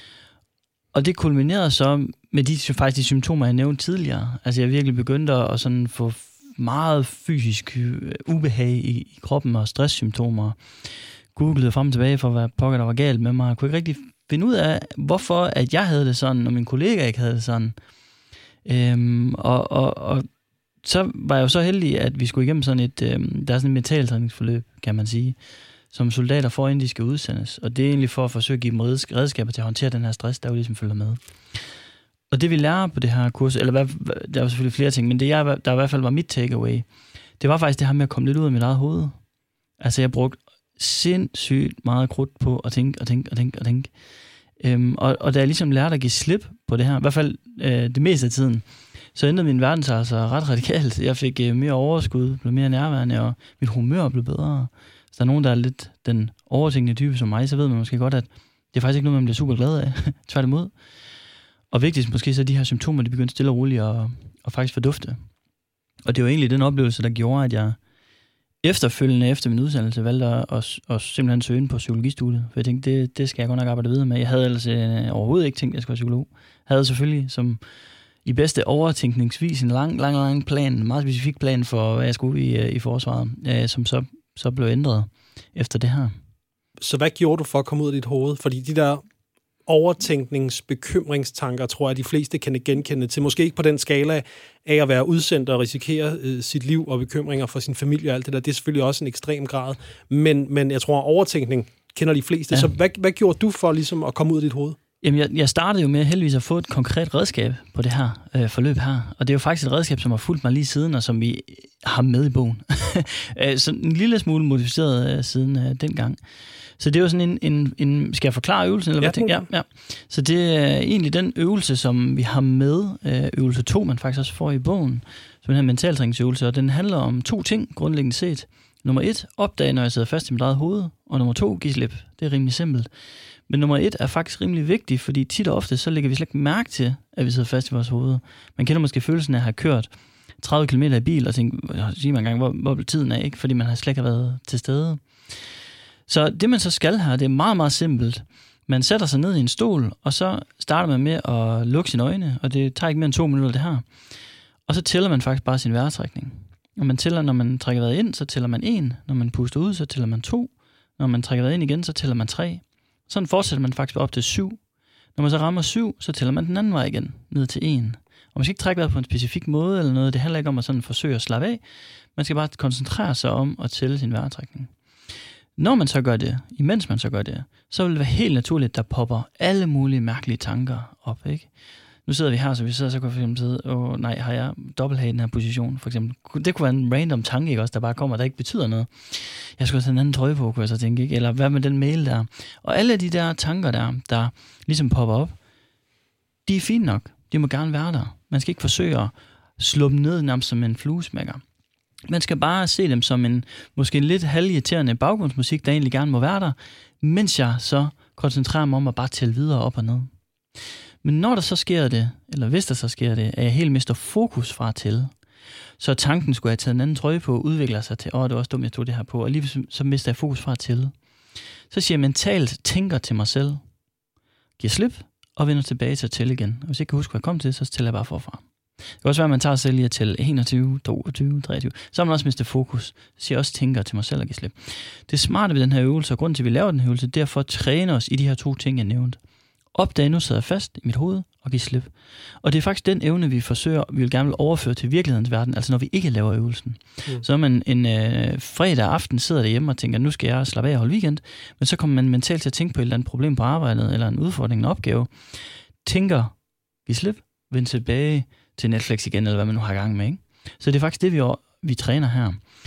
Og det kulminerede så med de symptomer, jeg nævnte tidligere. Altså jeg virkelig begyndte at sådan få meget fysisk ubehag i kroppen og stresssymptomer. Googlede frem og tilbage for, hvad pokker der var galt med mig. Jeg kunne ikke rigtig finde ud af, hvorfor at jeg havde det sådan, og min kollega ikke havde det sådan. Og så var jeg jo så heldig, at vi skulle igennem sådan et, der er sådan et mentaltræningsforløb, kan man sige, som soldater får, inden de skal udsendes. Og det er egentlig for at forsøge at give dem redskaber til at håndtere den her stress, der jo ligesom følger med. Og det vi lærer på det her kurs, eller der er jo selvfølgelig flere ting, men det der i hvert fald var mit takeaway, det var faktisk det her med at komme lidt ud af mit eget hoved. Altså jeg brugte sindssygt meget krudt på at tænke. Og da jeg ligesom lærte at give slip på det her, i hvert fald det meste af tiden, så ændrede min verden sig altså ret radikalt. Jeg fik mere overskud, blev mere nærværende, og mit humør blev bedre. Hvis der er nogen, der er lidt den overtænkende type som mig, så ved man måske godt, at det er faktisk ikke noget, man bliver super glad af. Tværtimod. Og vigtigst måske så er de her symptomer, de begyndte stille og roligt og faktisk fordufte. Og det var egentlig den oplevelse, der gjorde, at jeg efterfølgende efter min uddannelse valgte at simpelthen søge ind på psykologistudiet. For jeg tænkte, det skal jeg godt nok arbejde videre med. Jeg havde altså overhovedet ikke tænkt, at jeg skulle være psykolog. Jeg havde selvfølgelig som i bedste overtænkningsvis en lang plan, en meget specifik plan for, hvad jeg skulle i forsvaret, som så blev ændret efter det her. Så hvad gjorde du for at komme ud af dit hoved? Fordi de der overtænkningsbekymringstanker, tror jeg, de fleste kan genkende til. Måske ikke på den skala af at være udsendt og risikere sit liv og bekymringer for sin familie og alt det der. Det er selvfølgelig også en ekstrem grad. Men jeg tror, at overtænkning kender de fleste. Ja. Så hvad gjorde du for ligesom at komme ud af dit hoved? Jamen, jeg startede jo med heldigvis at få et konkret redskab på det her forløb her. Og det er jo faktisk et redskab, som har fulgt mig lige siden, og som vi har med i bogen. Så en lille smule modificeret siden dengang. Så det er jo sådan en skal jeg forklare øvelsen? Eller hvad? Ja. Så det er egentlig den øvelse, som vi har med, øvelse 2, man faktisk også får i bogen, som er en mentaltræningsøvelse, og den handler om 2 ting, grundlæggende set. Nummer 1, opdage, når jeg sidder fast i mit eget hoved, og nummer 2, giv slip. Det er rimelig simpelt. Men nummer 1 er faktisk rimelig vigtig, fordi tit og ofte, så lægger vi slet ikke mærke til, at vi sidder fast i vores hoved. Man kender måske følelsen af at have kørt 30 km i bil, og tænke, sig mig engang, hvor blev tiden af, ikke? Fordi man har slet ikke været til stede. Så det, man så skal her, det er meget, meget simpelt. Man sætter sig ned i en stol, og så starter man med at lukke sine øjne, og det tager ikke mere end 2 minutter, det her. Og så tæller man faktisk bare sin vejrtrækning. Og man tæller, når man trækker vejret ind, så tæller man 1. Når man puster ud, så tæller man 2. Når man trækker vejret ind igen, så tæller man 3. Sådan fortsætter man faktisk op til 7. Når man så rammer 7, så tæller man den anden vej igen, ned til 1. Og man skal ikke trække vejret på en specifik måde eller noget. Det handler ikke om at sådan forsøge at slappe af. Man skal bare koncentrere sig om at tælle sin vejrtrækning. Når man så gør det, imens man så gør det, så vil det være helt naturligt, at der popper alle mulige mærkelige tanker op, ikke? Nu sidder vi her, så vi sidder, så kan vi for eksempel sidde, nej, har jeg dobbelthage i den her position, for eksempel. Det kunne være en random tanke, ikke også, der bare kommer, der ikke betyder noget. Jeg skulle have en anden trøje på, kunne jeg så tænke, ikke? Eller hvad med den mail der? Og alle de der tanker der ligesom popper op, de er fine nok. De må gerne være der. Man skal ikke forsøge at slå dem ned nærmest som en fluesmækker. Man skal bare se dem som en måske lidt halvirriterende baggrundsmusik, der egentlig gerne må være der, mens jeg så koncentrerer mig om at bare tælle videre op og ned. Men når der så sker det, eller hvis der så sker det, at jeg helt mister fokus fra at tælle, så tanken skulle jeg tage en anden trøje på, udvikler sig til, det var også dumt, jeg tog det her på, og lige så mister jeg fokus fra at tælle. Så siger jeg mentalt, tænker til mig selv, giver slip, og vender tilbage til at tælle igen. Og hvis jeg ikke kan huske, hvad jeg kom til, så tæller jeg bare forfra. Det kan også være, at man tager sig lige at tælle 21, 22, 23. Så har man også mistet fokus. Så siger jeg også, tænker til mig selv at give slip. Det smarte ved den her øvelse, og grunden til, at vi laver den her øvelse, det er for at træne os i de her 2 ting, jeg nævnte. Opdage, nu sidder jeg fast i mit hoved, og give slip. Og det er faktisk den evne, vi vil gerne vil overføre til virkelighedens verden, altså når vi ikke laver øvelsen. Så er man en fredag aften sidder derhjemme og tænker, nu skal jeg slappe af og holde weekend, men så kommer man mentalt til at tænke på et eller andet problem på arbejdet, eller en udfordring, en opgave. Tænker, give slip, vend tilbage til Netflix igen, eller hvad man nu har gang med, ikke? Så det er faktisk det, vi træner her.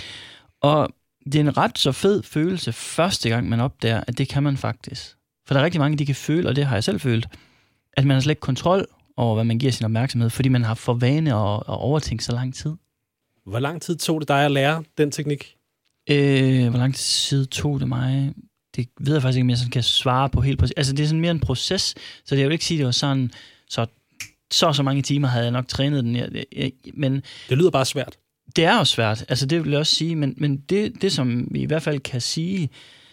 Og det er en ret så fed følelse første gang, man opdager, at det kan man faktisk. For der er rigtig mange, de kan føle, og det har jeg selv følt, at man har slet ikke kontrol over, hvad man giver sin opmærksomhed, fordi man har for vane at overtænke så lang tid. Hvor lang tid tog det dig at lære den teknik? Hvor lang tid tog det mig? Det ved jeg faktisk ikke, om jeg sådan kan svare på helt præcis. Altså, det er sådan mere en proces, så jeg vil ikke sige, at det var sådan, så mange timer havde jeg nok trænet den. Men det lyder bare svært. Det er jo svært, altså det vil jeg også sige, men det som vi i hvert fald kan sige,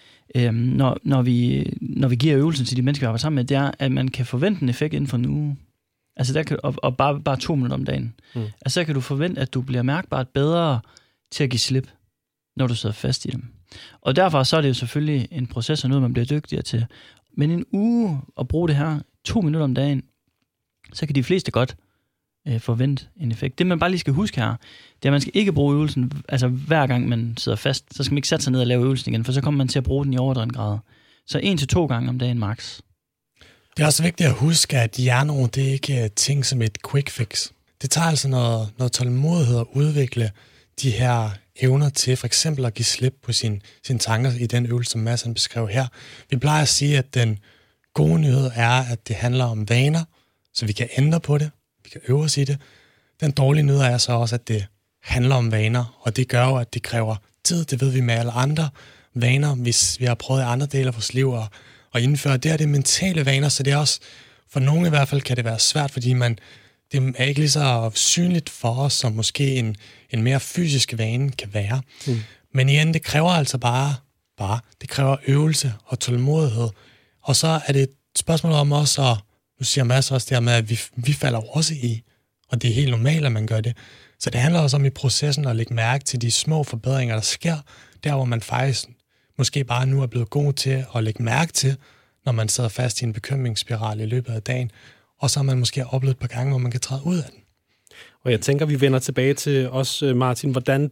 når vi giver øvelsen til de mennesker, vi arbejder sammen med, det er, at man kan forvente en effekt inden for en uge. Altså der kan, og bare 2 minutter om dagen. Altså der kan du forvente, at du bliver mærkbart bedre til at give slip, når du sidder fast i dem. Og derfor så er det jo selvfølgelig en proces og noget, man bliver dygtigere til. Men en uge at bruge det her 2 minutter om dagen, så kan de fleste godt forvente en effekt. Det man bare lige skal huske her, det er, at man skal ikke bruge øvelsen, altså hver gang man sidder fast, så skal man ikke sætte sig ned og lave øvelsen igen, for så kommer man til at bruge den i overdreven grad. Så 1 til 2 gange om dagen max. Det er også vigtigt at huske, at hjerneord, det er ikke ting som et quick fix. Det tager altså noget tålmodighed at udvikle de her evner til for eksempel at give slip på sine tanker i den øvelse, som Mads beskrev her. Vi plejer at sige, at den gode nyhed er, at det handler om vaner, så vi kan ændre på det, vi kan øve os i det. Den dårlige nyhed er så også, at det handler om vaner, og det gør jo, at det kræver tid, det ved vi med alle andre vaner, hvis vi har prøvet i andre dele af vores liv at indføre. Det er det mentale vaner, så det er også, for nogle i hvert fald kan det være svært, fordi det er ikke lige så synligt for os, som måske en mere fysisk vane kan være. Men igen, det kræver altså bare, det kræver øvelse og tålmodighed. Og så er det et spørgsmål om også, og nu siger Mads også det her med, at vi falder også i, og det er helt normalt, at man gør det. Så det handler også om i processen at lægge mærke til de små forbedringer, der sker, der hvor man faktisk måske bare nu er blevet god til at lægge mærke til, når man sidder fast i en bekymringsspiral i løbet af dagen, og så har man måske oplevet et par gange, hvor man kan træde ud af den. Og jeg tænker, vi vender tilbage til os, Martin, hvordan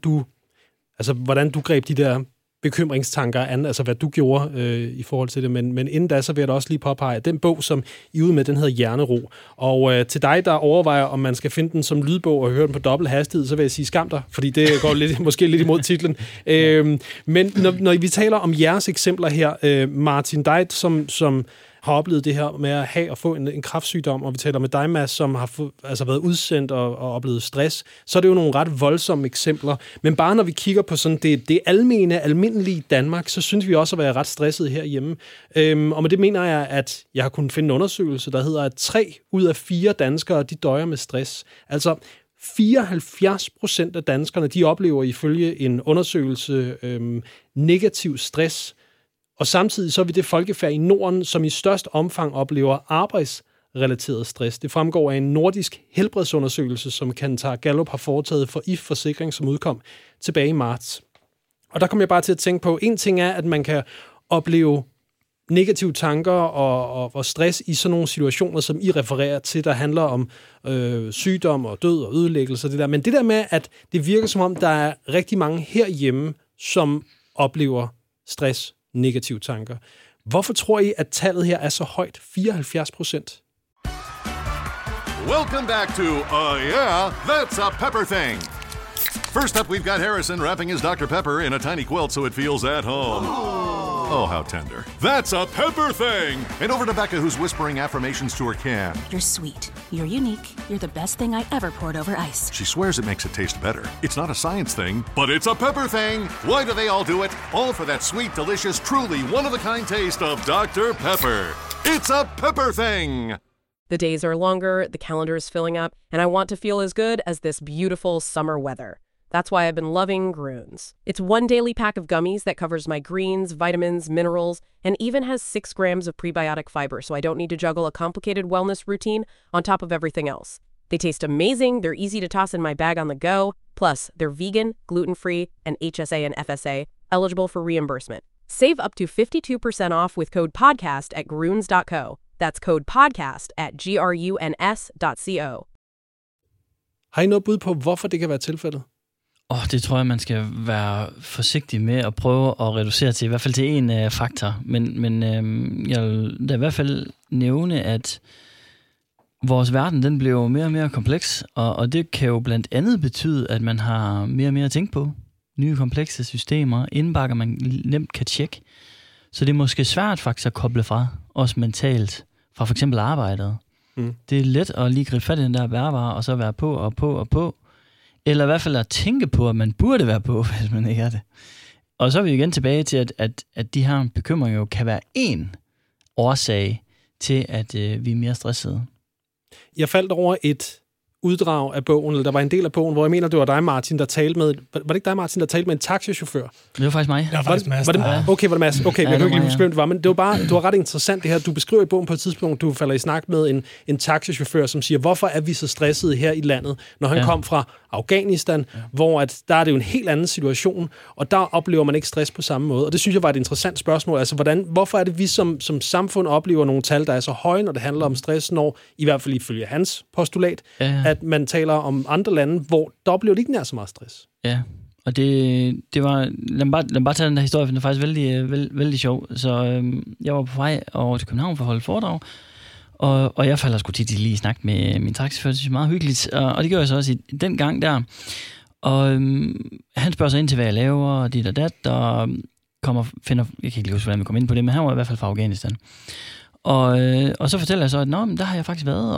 du greb de der bekymringstanker an, altså hvad du gjorde i forhold til det, men inden da, så vil jeg da også lige påpege, at den bog, som I er ude med, den hedder Hjernero. Og til dig, der overvejer, om man skal finde den som lydbog og høre den på dobbelt hastighed, så vil jeg sige skam dig, fordi det går måske lidt imod titlen. Men når vi taler om jeres eksempler her, Martin, dig, som har oplevet det her med at have og få en kræftsygdom, og vi taler med dig, Mads, som har været udsendt og oplevet stress, så er det jo nogle ret voldsomme eksempler. Men bare når vi kigger på sådan det almindelige Danmark, så synes vi også at være ret stresset herhjemme. Og med det mener jeg, at jeg har kunnet finde en undersøgelse, der hedder, at 3 ud af 4 danskere, de døjer med stress. Altså 74% af danskerne, de oplever ifølge en undersøgelse negativ stress. Og samtidig så er vi det folkefærd i Norden, som i størst omfang oplever arbejdsrelateret stress. Det fremgår af en nordisk helbredsundersøgelse, som Kantar Gallup har foretaget for IF Forsikring, som udkom tilbage i marts. Og der kom jeg bare til at tænke på, en ting er, at man kan opleve negative tanker og stress i sådan nogle situationer, som I refererer til, der handler om sygdom og død og ødelæggelse og det der. Men det der med, at det virker som om, der er rigtig mange herhjemme, som oplever stress, negative tanker. Hvorfor tror I, at tallet her er så højt? 74%? Welcome back to Yeah, That's a Pepper Thing. First up, we've got Harrison wrapping his Dr. Pepper in a tiny quilt so it feels at home. Oh, how tender. That's a Pepper Thing! And over to Becca, who's whispering affirmations to her can. You're sweet. You're unique. You're the best thing I ever poured over ice. She swears it makes it taste better. It's not a science thing, but it's a Pepper Thing! Why do they all do it? All for that sweet, delicious, truly one-of-a-kind taste of Dr. Pepper. It's a Pepper Thing! The days are longer, the calendar is filling up, and I want to feel as good as this beautiful summer weather. That's why I've been loving Grüns. It's one daily pack of gummies that covers my greens, vitamins, minerals, and even has 6 grams of prebiotic fiber, so I don't need to juggle a complicated wellness routine on top of everything else. They taste amazing, they're easy to toss in my bag on the go, plus they're vegan, gluten-free, and HSA and FSA, eligible for reimbursement. Save up to 52% off with code PODCAST at Grüns.co. That's code PODCAST at GRUNS.co. Har I noget bud på, hvorfor det kan være tilfældet? Det tror jeg, man skal være forsigtig med at prøve at reducere til, i hvert fald til en faktor. Men jeg vil da i hvert fald nævne, at vores verden, den bliver mere og mere kompleks, og det kan jo blandt andet betyde, at man har mere og mere at tænke på. Nye komplekse systemer, indbakker man nemt kan tjekke. Så det er måske svært faktisk at koble fra, også mentalt, fra for eksempel arbejdet. Det er let at lige gribe fat i den der bærvare, og så være på og på og på. Eller i hvert fald at tænke på, at man burde være på, hvis man ikke er det. Og så er vi igen tilbage til, at de her bekymringer jo kan være en årsag til, at vi er mere stressede. Jeg faldt over et uddrag af bogen, eller der var en del af bogen, hvor jeg mener, det var dig, Martin, der talte med... Var det ikke dig, Martin, der talte med en taxichauffør? Det var faktisk mig. Det var faktisk Mads. Okay, var det Mads? Okay, jeg kan ikke lige huske, hvem det var, men det var ret interessant det her. Du beskriver i bogen på et tidspunkt, du falder i snak med en taxichauffør, som siger, hvorfor er vi så stressede her i landet, når han kom fra Afghanistan, hvor at der er det jo en helt anden situation, og der oplever man ikke stress på samme måde. Og det synes jeg var et interessant spørgsmål. Altså, hvorfor er det, vi som samfund oplever nogle tal, der er så høje, når det handler om stress, når, i hvert fald ifølge hans postulat, at man taler om andre lande, hvor der oplever de ikke nær så meget stress. Ja, og det var... Lad mig bare tage den der historie, for den er faktisk vældig sjov. Så jeg var på vej over til København for at holde foredrag, og jeg falder sgu tit lige snakke med min taxichauffør, det synes jeg er meget hyggeligt, og det gør jeg så også i den gang der. Og han spørger sig ind til, hvad jeg laver, og dit og dat, og finder, jeg kan ikke lige huske, hvordan vi kom ind på det, men han var i hvert fald fra Afghanistan. Og så fortæller jeg så, at der har jeg faktisk været,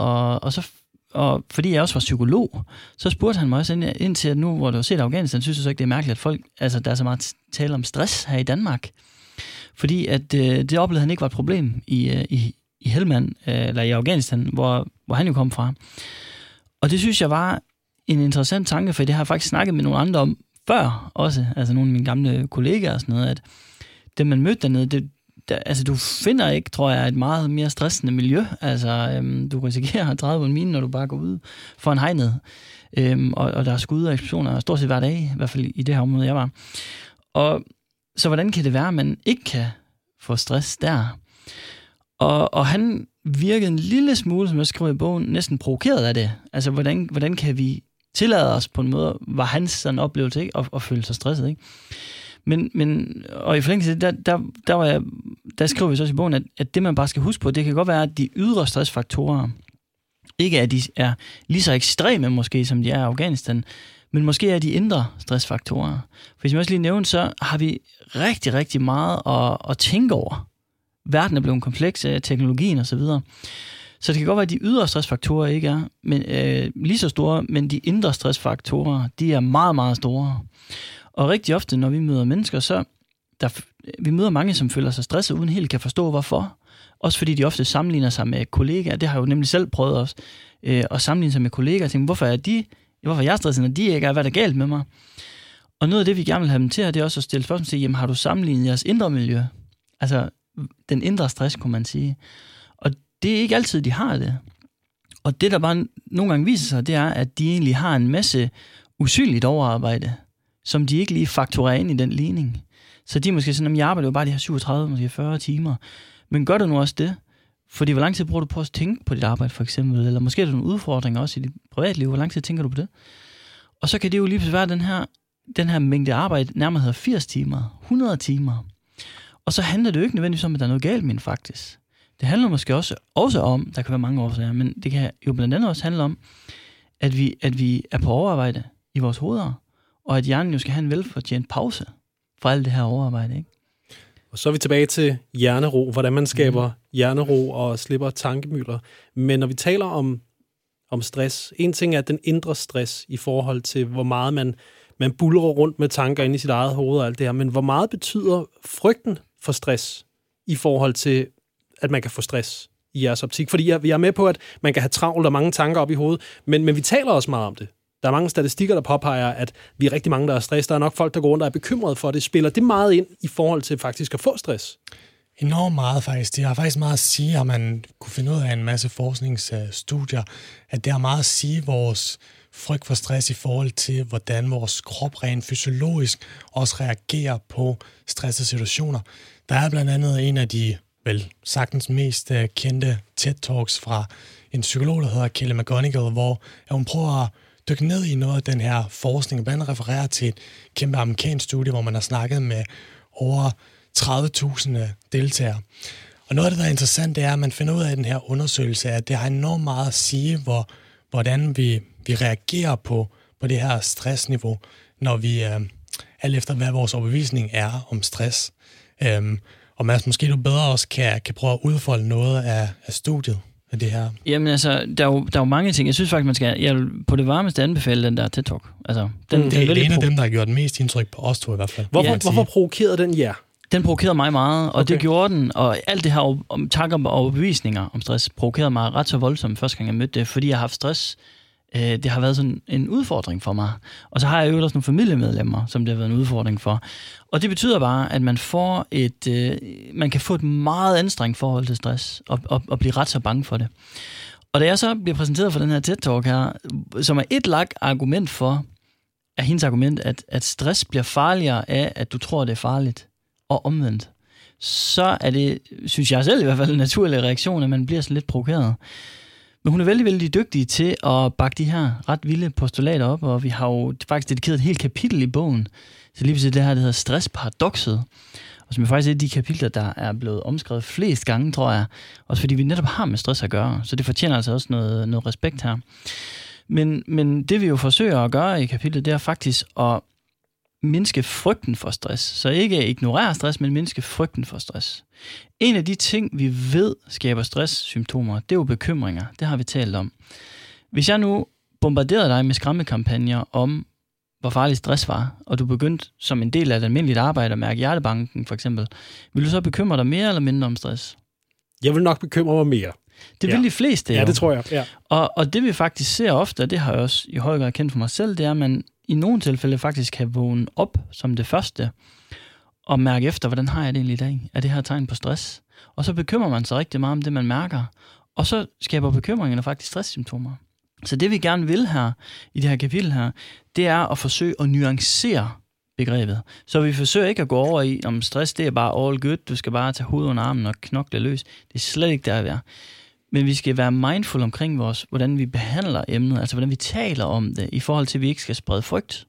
og fordi jeg også var psykolog, så spurgte han mig også ind til, at nu, hvor du har set Afghanistan, synes jeg så ikke, det er mærkeligt, at folk, altså der er så meget tale om stress her i Danmark. Fordi at det oplevede han ikke var et problem i Helmand, eller i Afghanistan, hvor han jo kom fra. Og det synes jeg var en interessant tanke, for det har jeg faktisk snakket med nogle andre om før også, altså nogle af mine gamle kollegaer og sådan noget, at det man mødte dernede, altså du finder ikke, tror jeg, et meget mere stressende miljø. Altså du risikerer at træde på en mine, når du bare går ud for en hegnet. Og der er skud og eksplosioner stort set hver dag, i hvert fald i det her område, jeg var. Og så hvordan kan det være, at man ikke kan få stress der? Og han virkede en lille smule, som jeg skriver i bogen, næsten provokeret af det. Altså hvordan kan vi tillade os på en måde, var hans sådan oplevelse, ikke? Og føle sig stresset, ikke? Men og i forlængelse af det, der skriver vi så i bogen, at det man bare skal huske på, det kan godt være, at de ydre stressfaktorer ikke er, de er lige så ekstreme måske, som de er i Afghanistan, men måske er de indre stressfaktorer. For hvis jeg også lige nævner, så har vi rigtig, rigtig meget at tænke over. Verden er blevet kompleks, teknologien og så videre. Så det kan godt være, at de ydre stressfaktorer ikke er lige så store, men de indre stressfaktorer, de er meget, meget store. Og rigtig ofte, når vi møder mennesker, så vi møder mange, som føler sig stresset, uden helt kan forstå, hvorfor. Også fordi de ofte sammenligner sig med kollegaer. Det har jeg jo nemlig selv prøvet også, at sammenligne sig med kollegaer og tænke, hvorfor er jeg stresset, når de ikke er, hvad der er galt med mig? Og noget af det, vi gerne vil have dem til, det er også at stille spørgsmål til, jamen har du sammenlignet jeres indre miljø? Altså den indre stress, kunne man sige. Og det er ikke altid, de har det. Og det, der bare nogle gange viser sig, det er, at de egentlig har en masse usynligt overarbejde, som de ikke lige fakturerer ind i den ligning. Så de er måske sådan, at jeg arbejder jo bare de her 37, måske 40 timer. Men gør du nu også det? Fordi hvor lang tid bruger du på at tænke på dit arbejde, for eksempel? Eller måske er der nogle udfordringer også i dit privatliv. Hvor lang tid tænker du på det? Og så kan det jo lige pludselig være, den her mængde arbejde nærmere hedder 80 timer, 100 timer. Og så handler det jo ikke nødvendigvis om, at der er noget galt med en faktisk. Det handler måske også om, der kan være mange årsager, men det kan jo blandt andet også handle om, at vi er på overarbejde i vores hoveder, og at hjernen jo skal have en velfortjent pause for alt det her overarbejde, ikke? Og så er vi tilbage til hjernero, hvordan man skaber hjernero og slipper tankemylder. Men når vi taler om stress, en ting er den indre stress i forhold til, hvor meget man bulrer rundt med tanker inde i sit eget hoved og alt det her, men hvor meget betyder frygten for stress i forhold til, at man kan få stress i jeres optik? Fordi vi er med på, at man kan have travlt og mange tanker op i hovedet, men vi taler også meget om det. Der er mange statistikker, der påpeger, at vi er rigtig mange, der er stress. Der er nok folk, der går rundt og er bekymrede for det. Spiller det meget ind i forhold til faktisk at få stress? Enormt meget faktisk. Det har faktisk meget at sige, har man kunne finde ud af en masse forskningsstudier, at det har meget at sige vores frygt for stress i forhold til, hvordan vores krop rent fysiologisk også reagerer på stressede situationer. Der er blandt andet en af de sagtens mest kendte TED-talks fra en psykolog, der hedder Kelly McGonigal, hvor hun prøver at dykke ned i noget af den her forskning, og blandt andet refererer til et kæmpe amerikansk studie, hvor man har snakket med over 30.000 deltagere. Og noget af det, der er interessant, det er, at man finder ud af den her undersøgelse, at det har enormt meget at sige, hvordan vi reagerer på det her stressniveau, når vi alt efter, hvad vores overbevisning er om stress. Og Mads, måske du bedre også kan prøve at udfolde noget af studiet af det her. Jamen altså, der er jo mange ting. Jeg synes faktisk, jeg vil på det varmeste anbefale den der TED-talk. Altså, det er en af dem, der har gjort mest indtryk på os to i hvert fald. Hvorfor provokerede den jer? Den provokerede mig meget, og det gjorde den, og alt det her om tanker og overbevisninger om stress provokerede mig ret så voldsomt første gang jeg mødte det, fordi jeg har haft stress. Det har været sådan en udfordring for mig. Og så har jeg jo også nogle familiemedlemmer, som det har været en udfordring for. Og det betyder bare, at man kan få et meget anstrengt forhold til stress, og blive ret så bange for det. Og da jeg så bliver præsenteret for den her TED-talk her, som er et lagt argument for, er hendes argument, at stress bliver farligere af, at du tror, det er farligt, og omvendt, så er det, synes jeg selv i hvert fald, en naturlig reaktion, at man bliver sådan lidt provokeret. Men hun er vældig, vældig dygtig til at bakke de her ret vilde postulater op, og vi har jo faktisk dedikeret et helt kapitel i bogen til lige det her, der hedder stressparadoxet, og som er faktisk et af de kapitler, der er blevet omskrevet flest gange, tror jeg, også fordi vi netop har med stress at gøre, så det fortjener altså også noget respekt her. Men det vi jo forsøger at gøre i kapitlet, det er faktisk at mindske frygten for stress. Så ikke ignorere stress, men mindske frygten for stress. En af de ting, vi ved skaber stresssymptomer, det er jo bekymringer. Det har vi talt om. Hvis jeg nu bombarderede dig med skræmmekampagner om, hvor farlig stress var, og du begyndte som en del af et almindeligt arbejde at mærke hjertebanken for eksempel, vil du så bekymre dig mere eller mindre om stress? Jeg vil nok bekymre mig mere. Det vil de fleste jo. Ja, det tror jeg. Ja. Og det vi faktisk ser ofte, og det har jeg også i høj grad kendt for mig selv, det er, at man i nogle tilfælde faktisk kan vågne op som det første, og mærke efter, hvordan har jeg det egentlig i dag? Er det her tegn på stress? Og så bekymrer man sig rigtig meget om det, man mærker. Og så skaber bekymringerne faktisk stresssymptomer. Så det vi gerne vil her, i det her kapitel her, det er at forsøge at nuancere begrebet. Så vi forsøger ikke at gå over i, om stress det er bare all good, du skal bare tage hovedet under armen og knokle løs. Det er slet ikke der, vi er. Men vi skal være mindful omkring hvordan vi behandler emnet, altså hvordan vi taler om det, i forhold til, at vi ikke skal sprede frygt.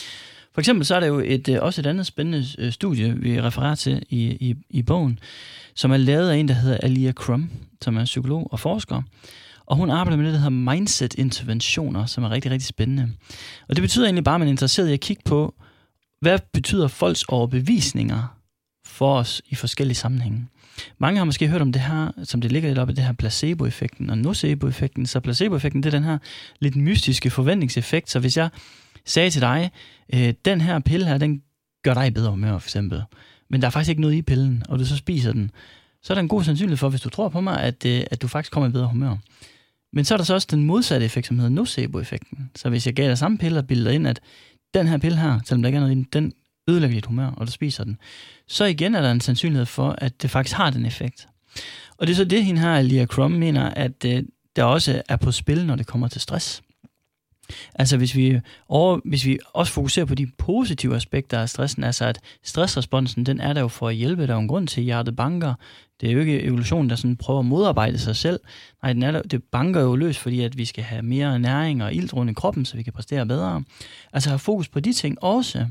For eksempel så er der jo også et andet spændende studie, vi refererer til i bogen, som er lavet af en, der hedder Alia Crum, som er psykolog og forsker. Og hun arbejder med det, der hedder mindset-interventioner, som er rigtig, rigtig spændende. Og det betyder egentlig bare, at man er interesseret i at kigge på, hvad betyder folks overbevisninger for os i forskellige sammenhænge. Mange har måske hørt om det her, som det ligger lidt op i det her placebo-effekten og nocebo-effekten. Så placebo-effekten, det er den her lidt mystiske forventningseffekt. Så hvis jeg sagde til dig, den her pille her, den gør dig i bedre humør for eksempel, men der er faktisk ikke noget i pillen, og du så spiser den, så er der en god sandsynlighed for, hvis du tror på mig, at du faktisk kommer i bedre humør. Men så er der så også den modsatte effekt, som hedder nocebo-effekten. Så hvis jeg gav dig samme pille og billeder ind, at den her pille her, selvom der ikke er noget i den ødelægger dit humør, og du spiser den, så igen er der en sandsynlighed for, at det faktisk har den effekt. Og det er så det, hende her, Alia Crum, mener, at der også er på spil, når det kommer til stress. Altså hvis vi også fokuserer på de positive aspekter af stressen, altså at stressresponsen, den er der jo for at hjælpe, der er jo en grund til, at hjertet banker. Det er jo ikke evolutionen, der sådan prøver at modarbejde sig selv. Nej, det banker jo løs, fordi at vi skal have mere næring og ilt rundt i kroppen, så vi kan præstere bedre. Altså have fokus på de ting også.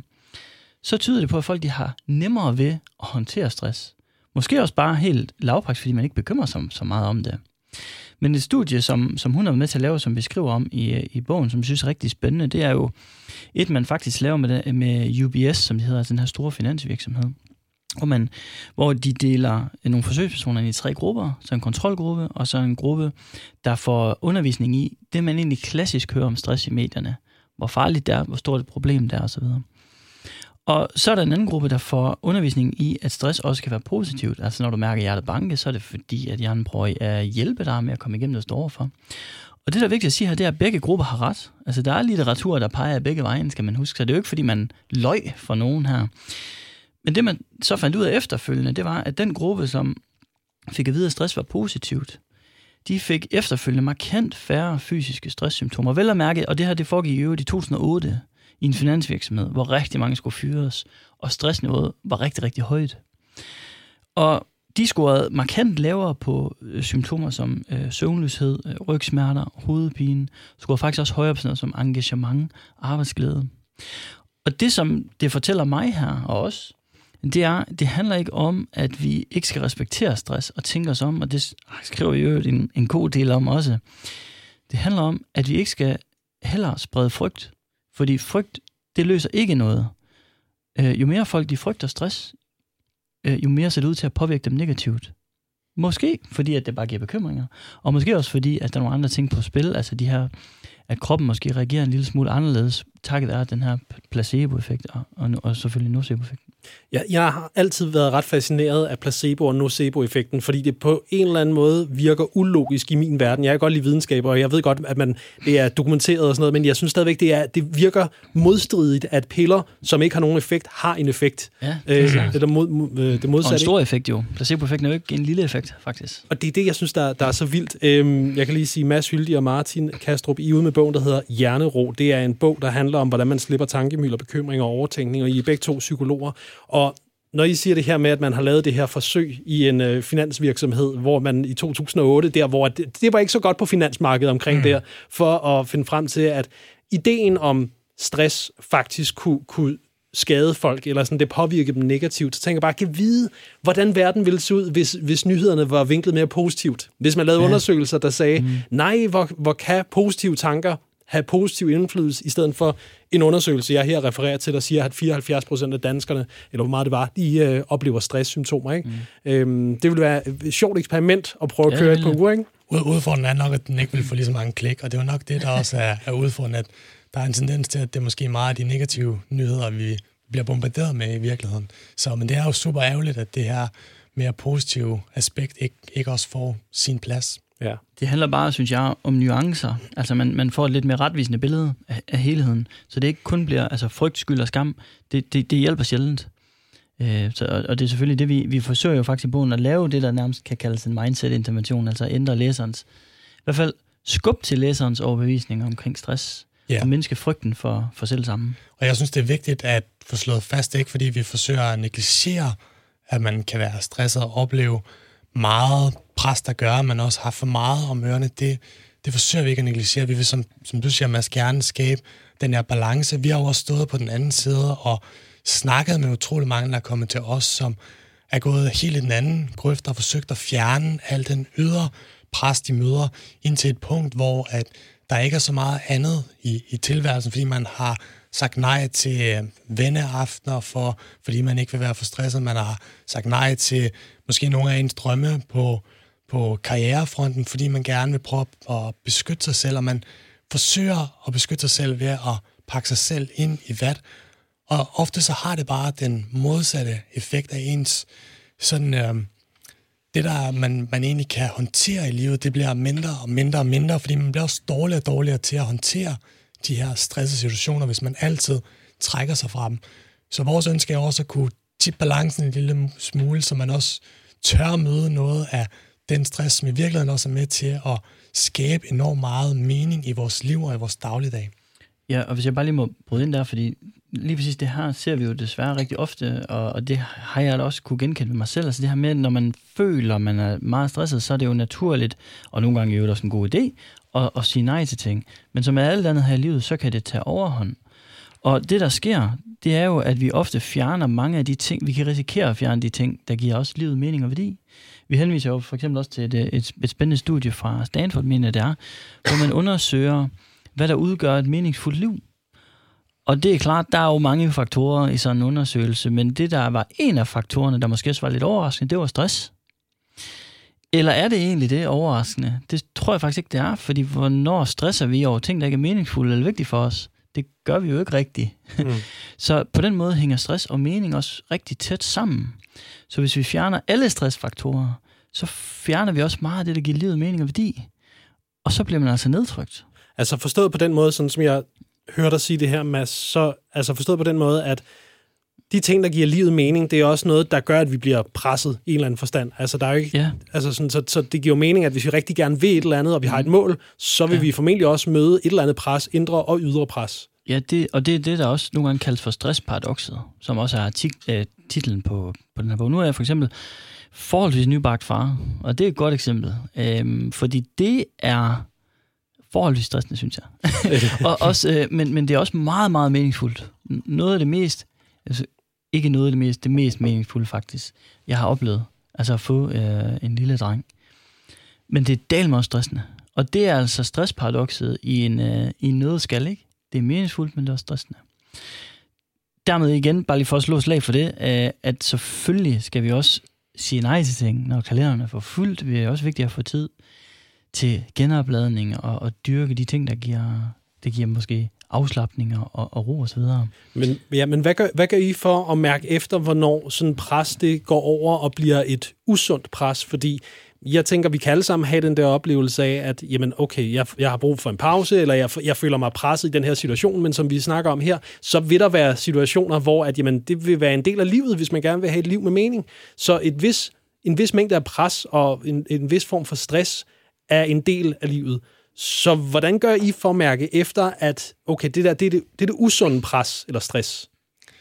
Så tyder det på, at folk de har nemmere ved at håndtere stress. Måske også bare helt lavpraktisk, fordi man ikke bekymrer sig så meget om det. Men et studie, som hun har været med til at lave, som vi skriver om i bogen, som jeg synes er rigtig spændende, det er jo et, man faktisk laver med UBS, som det hedder, altså den her store finansvirksomhed. Hvor de deler nogle forsøgspersoner i 3 grupper, så en kontrolgruppe, og så en gruppe, der får undervisning i det, man egentlig klassisk hører om stress i medierne. Hvor farligt det er, hvor stort et problem det er osv. Og så er der en anden gruppe, der får undervisning i, at stress også kan være positivt. Altså når du mærker hjertet banke, så er det fordi, at hjernen prøver at hjælpe dig med at komme igennem det, du står overfor. Og det, der er vigtigt at sige her, det er, at begge grupper har ret. Altså der er litteratur, der peger af begge vejen, skal man huske. Så det er jo ikke, fordi man løj for nogen her. Men det, man så fandt ud af efterfølgende, det var, at den gruppe, som fik at vide, at stress var positivt, de fik efterfølgende markant færre fysiske stresssymptomer. Vel at mærke, og det her det foregik i øvrigt i 2008, i en finansvirksomhed, hvor rigtig mange skulle fyres, og stressniveauet var rigtig, rigtig højt. Og de scorede markant lavere på symptomer som søvnløshed, rygsmerter, hovedpine, scorede faktisk også højere på sådan noget som engagement, arbejdsglæde. Og det, som det fortæller mig her, og os, det handler ikke om, at vi ikke skal respektere stress og tænke os om, og det skriver vi jo en god del om også. Det handler om, at vi ikke skal heller sprede frygt, fordi frygt, det løser ikke noget. Jo mere folk de frygter stress, jo mere ser det ud til at påvirke dem negativt. Måske fordi, at det bare giver bekymringer, og måske også fordi, at der er nogle andre ting på spil, altså de her, at kroppen måske reagerer en lille smule anderledes, takket af den her placebo-effekt og selvfølgelig nocebo-effekten. Jeg har altid været ret fascineret af placebo- og nocebo-effekten, fordi det på en eller anden måde virker ulogisk i min verden. Jeg kan godt lide videnskaber, og jeg ved godt, at det er dokumenteret og sådan noget, men jeg synes stadigvæk, det virker modstridigt, at piller, som ikke har nogen effekt, har en effekt. Ja, det er det modsatte. Og en stor effekt jo. Placebo-effekten er jo ikke en lille effekt, faktisk. Og det er det, jeg synes, der er så vildt. Jeg kan lige sige, Mads Hyldig og Martin Kastrup, I er ude med bogen, der hedder Hjernero. Det er en bog, der handler om, hvordan man slipper tankemylder, bekymringer og overtænkning, og I er begge 2 psykologer. Og når I siger det her med, at man har lavet det her forsøg i en finansvirksomhed, hvor man i 2008, der hvor det var ikke så godt på finansmarkedet omkring der, for at finde frem til, at ideen om stress faktisk kunne skade folk, eller sådan, det påvirker dem negativt. Så tænker jeg bare, kan vide, hvordan verden ville se ud, hvis nyhederne var vinklet mere positivt. Hvis man lavede undersøgelser, der sagde, nej, hvor kan positive tanker have positiv indflydelse, i stedet for en undersøgelse, jeg her refererer til, der siger, at 74% af danskerne, eller hvor meget det var, de oplever stresssymptomer. Ikke? Det vil være et sjovt eksperiment at prøve at køre et på uger, ikke? Udfordringen er nok, at den ikke vil få lige så mange klik, og det er jo nok det, der også er udfordringen, at der er en tendens til, at det er måske meget af de negative nyheder, vi bliver bombarderet med i virkeligheden. Men det er jo super ærgerligt, at det her mere positive aspekt ikke også får sin plads. Ja. Det handler bare, synes jeg, om nuancer. Altså man får et lidt mere retvisende billede af helheden, så det ikke kun bliver frygt, skyld og skam. Det hjælper sjældent. Og det er selvfølgelig det, vi forsøger jo faktisk i bogen at lave det, der nærmest kan kaldes en mindset-intervention, altså ændre læserens, i hvert fald skub til læserens overbevisning omkring stress, og mindske frygten for selv sammen. Og jeg synes, det er vigtigt at få slået fast, ikke fordi vi forsøger at negligere, at man kan være stresset og opleve meget pres, der gør, at man også har for meget om ørerne. Det forsøger vi ikke at negligere. Vi vil, som du siger, Mads, gerne skabe den her balance. Vi har jo også stået på den anden side og snakket med utrolig mange, der er kommet til os, som er gået helt i den anden grøft og forsøgt at fjerne al den ydre pres, de møder, indtil et punkt, hvor at der ikke er så meget andet i tilværelsen, fordi man har sagt nej til venneaftener, fordi man ikke vil være for stresset. Man har sagt nej til måske nogle af ens drømme på karrierefronten, fordi man gerne vil prøve at beskytte sig selv, og man forsøger at beskytte sig selv ved at pakke sig selv ind i vat. Og ofte så har det bare den modsatte effekt af ens sådan... det, der man egentlig kan håndtere i livet, det bliver mindre og mindre og mindre, fordi man bliver også dårligere og dårligere til at håndtere de her stressede situationer, hvis man altid trækker sig fra dem. Så vores ønske er også at kunne tippe balancen en lille smule, så man også tør møde noget af den stress, som i virkeligheden også er med til at skabe enormt meget mening i vores liv og i vores dagligdag. Ja, og hvis jeg bare lige må bryde ind der, fordi lige præcis det her ser vi jo desværre rigtig ofte, og det har jeg da også kunne genkende med mig selv. Altså det her med, når man føler, at man er meget stresset, så er det jo naturligt, og nogle gange er det også en god idé, at sige nej til ting. Men som med alt andet her i livet, så kan det tage overhånd. Og det, der sker, det er jo, at vi ofte fjerner mange af de ting, vi kan risikere at fjerne de ting, der giver os livet mening og værdi. Vi henviser jo for eksempel også til et spændende studie fra Stanford, mener det er, hvor man undersøger, hvad der udgør et meningsfuldt liv. Og det er klart, der er jo mange faktorer i sådan en undersøgelse, men det, der var en af faktorerne, der måske var lidt overraskende, det var stress. Eller er det egentlig det overraskende? Det tror jeg faktisk ikke, det er, fordi hvornår stresser vi over ting, der ikke er meningsfulde eller vigtige for os? Det gør vi jo ikke rigtigt. Så på den måde hænger stress og mening også rigtig tæt sammen. Så hvis vi fjerner alle stressfaktorer, så fjerner vi også meget af det, der giver livet mening og værdi. Og så bliver man altså nedtrykt. Altså forstået på den måde, sådan som jeg hører dig sige det her, Mads, så altså forstået på den måde, at de ting, der giver livet mening, det er også noget, der gør, at vi bliver presset i en eller anden forstand. Altså, der er jo ikke, altså sådan, så det giver jo mening, at hvis vi rigtig gerne vil et eller andet, og vi har et mål, så vil vi formentlig også møde et eller andet pres, indre og ydre pres. Ja, det er det, der også nogle gange kaldes for stressparadoxet, som også er titlen på den her bog. Nu er jeg for eksempel forholdsvis nybagt far, og det er et godt eksempel, fordi det er forholdsvis stressende, synes jeg. Og også, men det er også meget, meget meningsfuldt. Noget af det mest, altså ikke noget af det mest, det mest meningsfulde faktisk, jeg har oplevet, altså at få en lille dreng. Men det er delt også stressende. Og det er altså stressparadoxet i en nøddeskal, ikke? Det er meningsfuldt, men det er også stressende. Dermed igen, bare lige for at slå slag for det, at selvfølgelig skal vi også sige nej til ting, når kalenderen er for fyldt. Det er også vigtigt at få tid til genopladning og dyrke de ting, der giver måske afslapning og ro og så videre. Men hvad gør I for at mærke efter, hvornår sådan pres det går over og bliver et usundt pres? Fordi jeg tænker, vi kan alle sammen have den der oplevelse af, at jamen, okay, jeg har brug for en pause, eller jeg føler mig presset i den her situation, men som vi snakker om her, så vil der være situationer, hvor at, jamen, det vil være en del af livet, hvis man gerne vil have et liv med mening. Så en vis mængde af pres og en vis form for stress er en del af livet. Så hvordan gør I for at mærke efter, at okay, det er det usunde pres eller stress?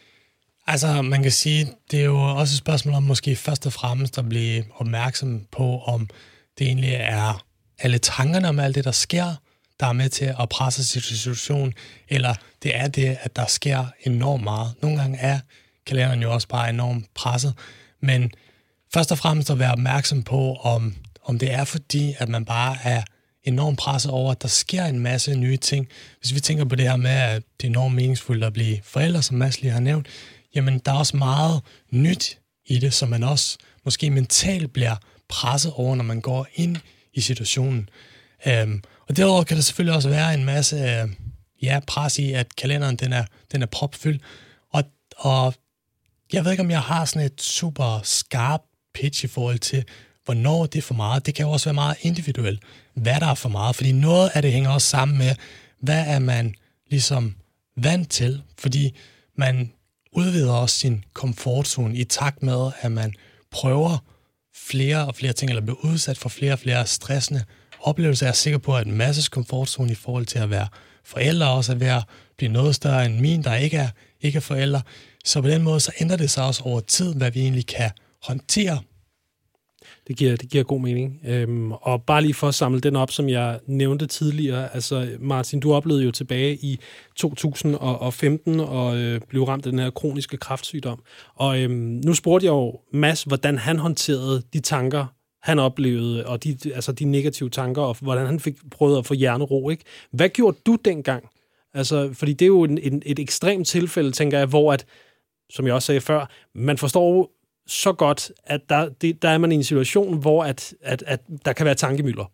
Altså, man kan sige, det er jo også et spørgsmål om måske først og fremmest at blive opmærksom på, om det egentlig er alle tankerne om alt det, der sker, der er med til at presse situationen, eller det er det, at der sker enormt meget. Nogle gange er kalenderen jo også bare enormt presset, men først og fremmest at være opmærksom på, om det er fordi, at man bare er enormt presset over, at der sker en masse nye ting. Hvis vi tænker på det her med, at det er enormt meningsfuldt at blive forældre, som Mads lige har nævnt, jamen der er også meget nyt i det, som man også måske mentalt bliver presset over, når man går ind i situationen. Og derudover kan der selvfølgelig også være en masse pres i, at kalenderen den er propfyldt. Og jeg ved ikke, om jeg har sådan et super skarpt pitch i forhold til, hvornår det er for meget. Det kan jo også være meget individuelt, hvad der er for meget. Fordi noget af det hænger også sammen med, hvad er man ligesom vant til. Fordi man udvider også sin komfortzone i takt med, at man prøver flere og flere ting, eller bliver udsat for flere og flere stressende oplevelser. Jeg er sikker på, at en masse komfortzone i forhold til at være forældre også er ved at blive noget større end min, der ikke er forældre. Så på den måde, så ændrer det sig også over tid, hvad vi egentlig kan håndtere. Det giver god mening. Og bare lige for at samle den op, som jeg nævnte tidligere. Altså, Martin, du oplevede jo tilbage i 2015 og blev ramt af den her kroniske kræftsygdom. Og nu spurgte jeg jo Mads, hvordan han håndterede de tanker, han oplevede, og de negative tanker, og hvordan han fik prøvet at få hjernero, ikke? Hvad gjorde du dengang? Altså, fordi det er jo et ekstremt tilfælde, tænker jeg, hvor at, som jeg også sagde før, man forstår så godt, at der er man i en situation, hvor at der kan være tankemylder.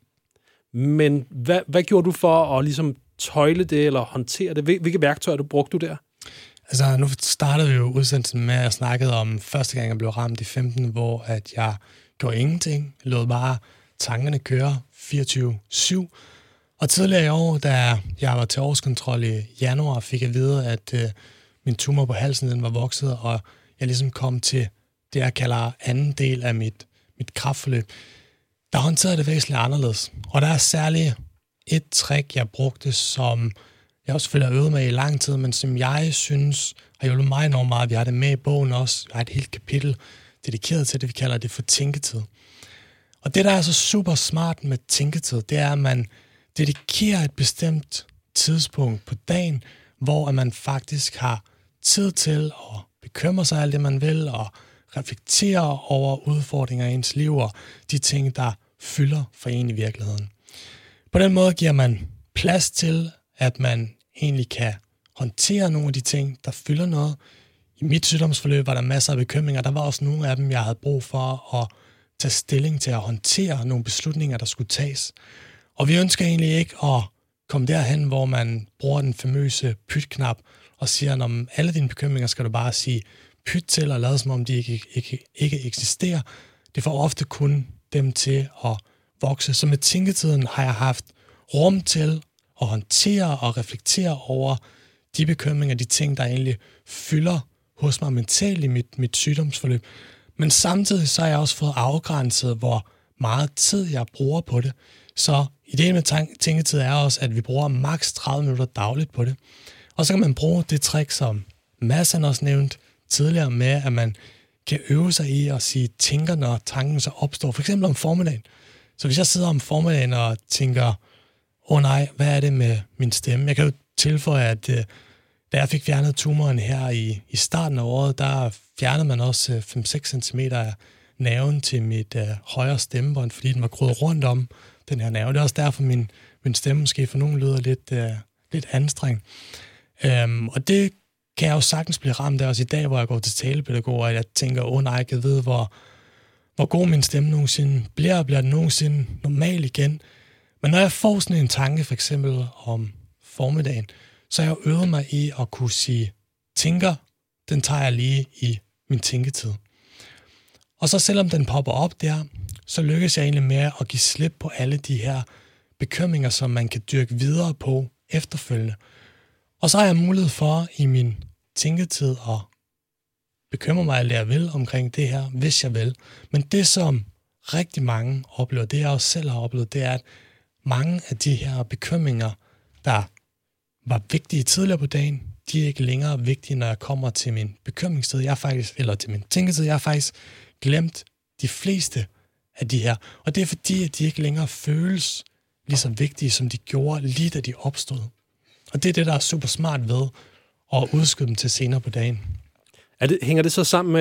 Men hvad gjorde du for at ligesom tøjle det, eller håndtere det? Hvilke værktøjer brugte du der? Altså, nu startede vi jo udsendelsen med at snakke om første gang, jeg blev ramt i 15, hvor at jeg gjorde ingenting. Jeg lod bare tankerne køre 24/7. Og tidligere i år, da jeg var til årskontrol i januar, fik jeg at vide, at min tumor på halsen den var vokset, og jeg ligesom kom til det, jeg kalder anden del af mit kræftforløb. Der håndterede det væsentligt anderledes. Og der er særligt et trick, jeg brugte, som jeg også selvfølgelig har øvet med i lang tid, men som jeg synes har hjulpet mig enormt meget. Vi har det med i bogen også. Jeg har et helt kapitel dedikeret til det, vi kalder det for tænketid. Og det, der er så super smart med tænketid, det er, at man dedikerer et bestemt tidspunkt på dagen, hvor man faktisk har tid til at bekymre sig af alt det, man vil, og reflektere over udfordringer i ens liv, og de ting, der fylder for en i virkeligheden. På den måde giver man plads til, at man egentlig kan håndtere nogle af de ting, der fylder noget. I mit sygdomsforløb var der masser af bekymringer. Der var også nogle af dem, jeg havde brug for at tage stilling til at håndtere nogle beslutninger, der skulle tages. Og vi ønsker egentlig ikke at komme derhen, hvor man bruger den famøse pyt-knap og siger, at alle dine bekymringer skal du bare sige pyt til og lade som om de ikke eksisterer. Det får ofte kun dem til at vokse. Så med tænketiden har jeg haft rum til at håndtere og reflektere over de bekymringer, de ting, der egentlig fylder hos mig mentalt i mit sygdomsforløb. Men samtidig så har jeg også fået afgrænset, hvor meget tid jeg bruger på det. Så ideen med tænketid er også, at vi bruger maks 30 minutter dagligt på det. Og så kan man bruge det trick, som Mads han også nævnt tidligere med, at man kan øve sig i at sige tænker, når tanken så opstår. For eksempel om formiddagen. Så hvis jeg sidder om formiddagen og tænker, nej, hvad er det med min stemme? Jeg kan jo tilføje, at da jeg fik fjernet tumoren her i starten af året, der fjernede man også 5-6 cm af nerven til mit højre stemmebånd, fordi den var groet rundt om den her nerve. Det er også derfor, min stemme måske for nogen lyder lidt anstrengt. Og det kan jeg jo sagtens blive ramt af også i dag, hvor jeg går til talepædagog, og jeg tænker, nej, jeg kan vide, hvor god min stemme nogensinde bliver den nogensinde normal igen. Men når jeg får sådan en tanke, for eksempel om formiddagen, så har jeg øvet mig i at kunne sige, tænker, den tager jeg lige i min tænketid. Og så selvom den popper op der, så lykkes jeg egentlig med at give slip på alle de her bekymringer, som man kan dyrke videre på efterfølgende. Og så har jeg mulighed for i min tænketid at bekymre mig alt det, jeg vil omkring det her, hvis jeg vil. Men det, som rigtig mange oplever, det jeg også selv har oplevet, det er, at mange af de her bekymringer, der var vigtige tidligere på dagen, de er ikke længere vigtige, når jeg kommer til min bekymringstid. Eller til min tænketid. Jeg har faktisk glemt de fleste af de her. Og det er fordi, at de ikke længere føles lige så vigtige, som de gjorde lige da de opstod. Og det er det, der er super smart ved at udskyde dem til senere på dagen. Hænger det så sammen med,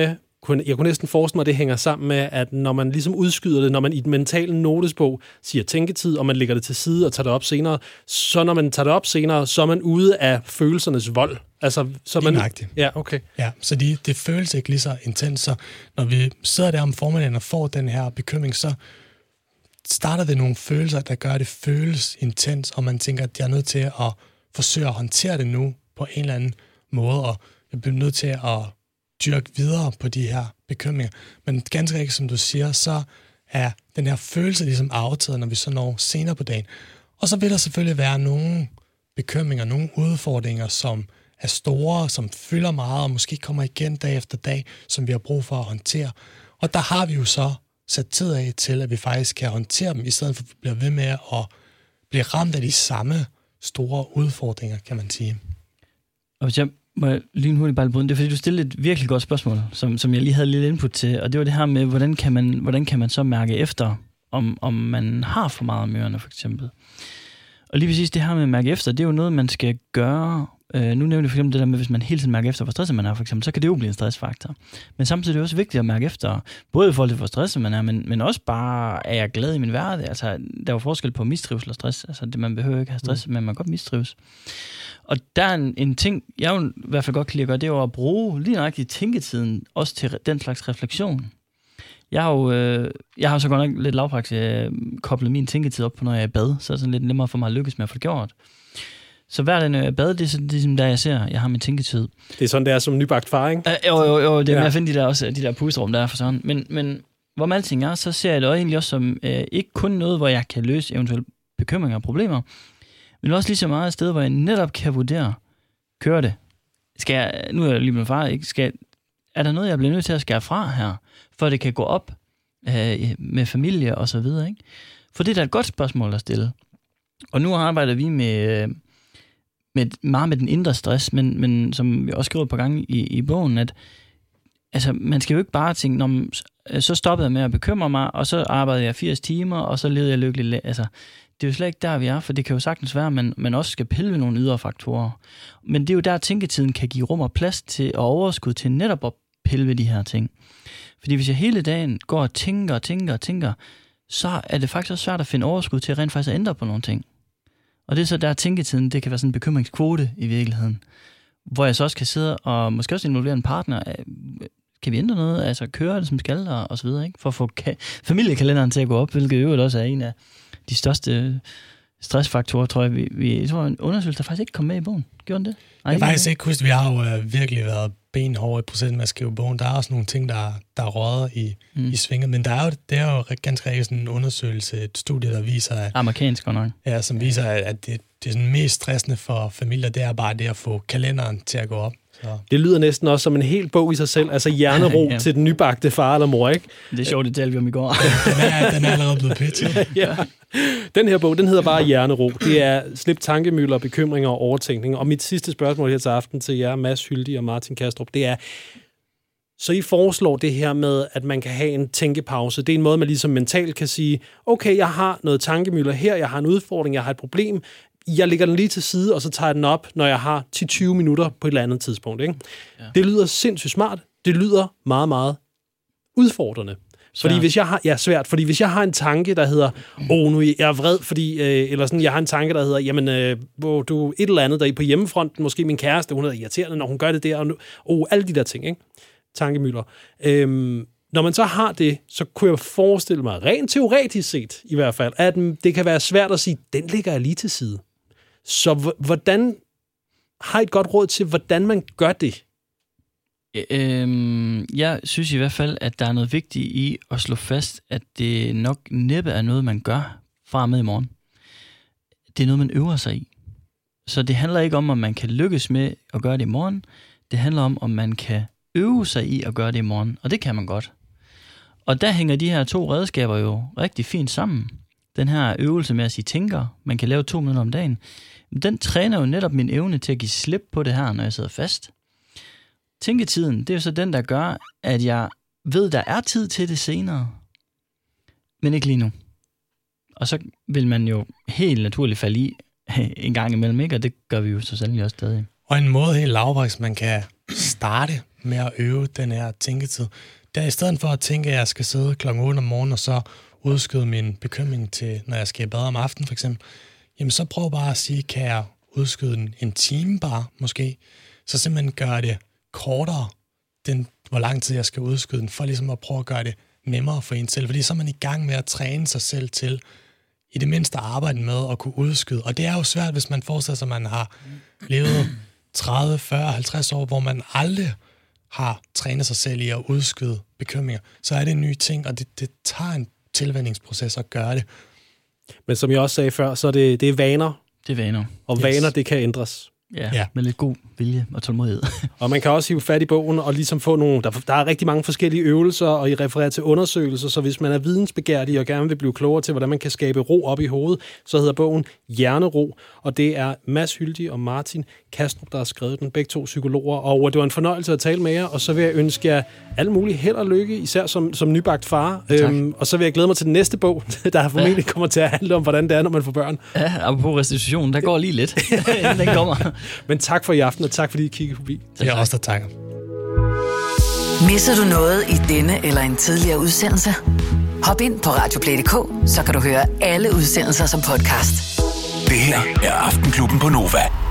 jeg kunne næsten forestille mig, at det hænger sammen med, at når man ligesom udskyder det, når man i den mentale notesbog siger tænketid, og man lægger det til side og tager det op senere, så når man tager det op senere, så er man ude af følelsernes vold. Altså, så man... Ja, okay. Ja, så det føles ikke lige så intens, så når vi sidder der om formiddagen og får den her bekymring, så starter det nogle følelser, der gør, at det føles intens, og man tænker, at jeg er nødt til at forsøge at håndtere det nu på en eller anden måde, og jeg bliver nødt til at dyrke videre på de her bekymringer. Men ganske rigtigt, som du siger, så er den her følelse ligesom aftaget, når vi så når senere på dagen. Og så vil der selvfølgelig være nogle bekymringer, nogle udfordringer, som er store, som fylder meget, og måske kommer igen dag efter dag, som vi har brug for at håndtere. Og der har vi jo så sat tid af til, at vi faktisk kan håndtere dem, i stedet for at vi bliver ved med at blive ramt af de samme store udfordringer, kan man sige. Og hvis jeg må lige hurtigt bare bruge det er fordi, du stillede et virkelig godt spørgsmål, som jeg lige havde lidt input til, og det var det her med, hvordan kan man så mærke efter, om man har for meget om ørerne, for eksempel. Og lige præcis det her med at mærke efter, det er jo noget, man skal gøre. Nu nævner jeg for eksempel det der med, hvis man hele tiden mærker efter, hvor stresset man er, for eksempel, så kan det jo blive en stressfaktor. Men samtidig er det også vigtigt at mærke efter, både i forhold til, hvor stresset man er, men også bare, er jeg glad i min hverdag? Altså, der er jo forskel på mistrivsel og stress. Altså, det, man behøver ikke have stress, men man kan godt mistrives. Og der er en ting, jeg jo i hvert fald godt kan lide at gøre, det er jo at bruge lige nøjagtigt tænketiden, også til den slags refleksion. Jeg har så godt nok lidt lavpraktisk koblet min tænketid op på, når jeg er i bad, så er det sådan lidt nemmere for mig at lykkes med at få det gjort. Så hver dag, når jeg er i bad, det er sådan der, jeg ser, jeg har min tænketid. Det er sådan, det er som nybagt far, ikke? Jo, det er med at finde de der pusterum, der er for sådan. Men hvor man alting er, så ser jeg det også egentlig også som ikke kun noget, hvor jeg kan løse eventuelle bekymringer og problemer, men også lige så meget et sted, hvor jeg netop kan vurdere, kører det? Nu er jeg lige blevet far, ikke? Er der noget, jeg bliver nødt til at skære fra her, for det kan gå op med familie og så videre, ikke? For det er da et godt spørgsmål at stille. Og nu arbejder vi meget med den indre stress, men som vi også skriver på gang i bogen, at altså, man skal jo ikke bare tænke, så stoppede jeg med at bekymre mig, og så arbejdede jeg 80 timer, og så levede jeg lykkelig. Altså, det er jo slet ikke der, vi er, for det kan jo sagtens være, at man også skal pille ved nogle ydre faktorer. Men det er jo der, tænketiden kan give rum og plads til og overskud til netop at pille ved de her ting. Fordi hvis jeg hele dagen går og tænker, så er det faktisk også svært at finde overskud til at rent faktisk at ændre på nogle ting. Og det er så der tænketiden, det kan være sådan en bekymringskvote i virkeligheden, hvor jeg så også kan sidde og måske også involvere en partner. Kan vi ændre noget? Altså køre det som skal og så videre, ikke? For at få familiekalenderen til at gå op, hvilket jo også er en af de største stressfaktorer, tror jeg. Jeg tror, en undersøgelse, der faktisk ikke kom med i bogen. Gjorde den det? Jeg har faktisk ikke huske, vi har jo virkelig været benhårde i processen med at skrive bogen. Der er også nogle ting, der er røget i svinget, men det er jo ganske rigtig sådan en undersøgelse, et studie, der viser, at amerikansk nok. Ja, som viser, at det er sådan mest stressende for familier, det er bare det at få kalenderen til at gå op. Så. Det lyder næsten også som en hel bog i sig selv, altså hjernero ja. Til den nybagte far eller mor, ikke? Det er sjovt, det talte vi om i går. den er allerede blevet pitchet. Ja. Den her bog, den hedder bare Hjernero. Det er slip tankemøller, bekymringer og overtænkning. Og mit sidste spørgsmål her til aften til jer, Mads Hyldig og Martin Kastrup, det er, så I foreslår det her med, at man kan have en tænkepause. Det er en måde, man ligesom mentalt kan sige, okay, jeg har noget tankemøller her, jeg har en udfordring, jeg har et problem, jeg lægger den lige til side, og så tager jeg den op, når jeg har 10-20 minutter på et eller andet tidspunkt. Ikke? Ja. Det lyder sindssygt smart. Det lyder meget, meget udfordrende. Fordi hvis jeg har, svært, fordi hvis jeg har en tanke, der hedder, nu er jeg vred, fordi, eller sådan, jeg har en tanke, der hedder, jamen, hvor du et eller andet, der er på hjemmefronten, måske min kæreste, hun er irriterende, når hun gør det der, og alle de der ting, ikke? Tankemøller. Når man så har det, så kunne jeg forestille mig, rent teoretisk set i hvert fald, at det kan være svært at sige, den ligger jeg lige til side. Så hvordan har I et godt råd til, hvordan man gør det? Jeg synes i hvert fald, at der er noget vigtigt i at slå fast, at det nok næppe er noget, man gør fra og med i morgen. Det er noget, man øver sig i. Så det handler ikke om man kan lykkes med at gøre det i morgen. Det handler om man kan øve sig i at gøre det i morgen. Og det kan man godt. Og der hænger de her 2 redskaber jo rigtig fint sammen. Den her øvelse med at sige tænker, man kan lave 2 minutter om dagen, den træner jo netop min evne til at give slip på det her, når jeg sidder fast. Tænketiden, det er jo så den, der gør, at jeg ved, der er tid til det senere, men ikke lige nu. Og så vil man jo helt naturligt falde i en gang imellem, ikke? Og det gør vi jo så sandelig også stadig. Og en måde helt lavpraktisk, man kan starte med at øve den her tænketid. Der i stedet for at tænke, at jeg skal sidde kl. 8 om morgenen og så udskyde min bekymring til, når jeg skal i bad om aftenen for eksempel, jamen så prøv bare at sige, kan jeg udskyde den en time bare måske? Så simpelthen gøre det kortere, hvor lang tid jeg skal udskyde den, for ligesom at prøve at gøre det nemmere for en selv. Fordi så er man i gang med at træne sig selv til i det mindste at arbejde med at kunne udskyde. Og det er jo svært, hvis man forestiller sig, at man har levet 30, 40, 50 år, hvor man aldrig har trænet sig selv i at udskyde bekymringer. Så er det en ny ting, og det tager en tilvændingsproces at gøre det. Men som jeg også sagde før, så er det vaner. Det er vaner. Og vaner, det kan ændres. Ja, med lidt god vilje og tålmodighed. Og man kan også hive fat i bogen og ligesom få nogle... Der er rigtig mange forskellige øvelser, og I refererer til undersøgelser, så hvis man er vidensbegærlig og gerne vil blive klogere til, hvordan man kan skabe ro op i hovedet, så hedder bogen Hjernero, og det er Mads Hyldig og Martin Kastrup, der har skrevet den, begge to psykologer, og det var en fornøjelse at tale med jer, og så vil jeg ønske jer alt muligt held og lykke, især som nybagt far. Og så vil jeg glæde mig til den næste bog, der formentlig kommer til at handle om, hvordan det er, når man får børn. Ja, apropos restitution, der går lige lidt, inden den kommer. Men tak for i aften, og tak fordi I kiggede forbi. Det er også der takker. Misser du noget i denne eller en tidligere udsendelse? Hop ind på radioplay.dk, så kan du høre alle udsendelser som podcast. Det her er Aftenklubben på Nova.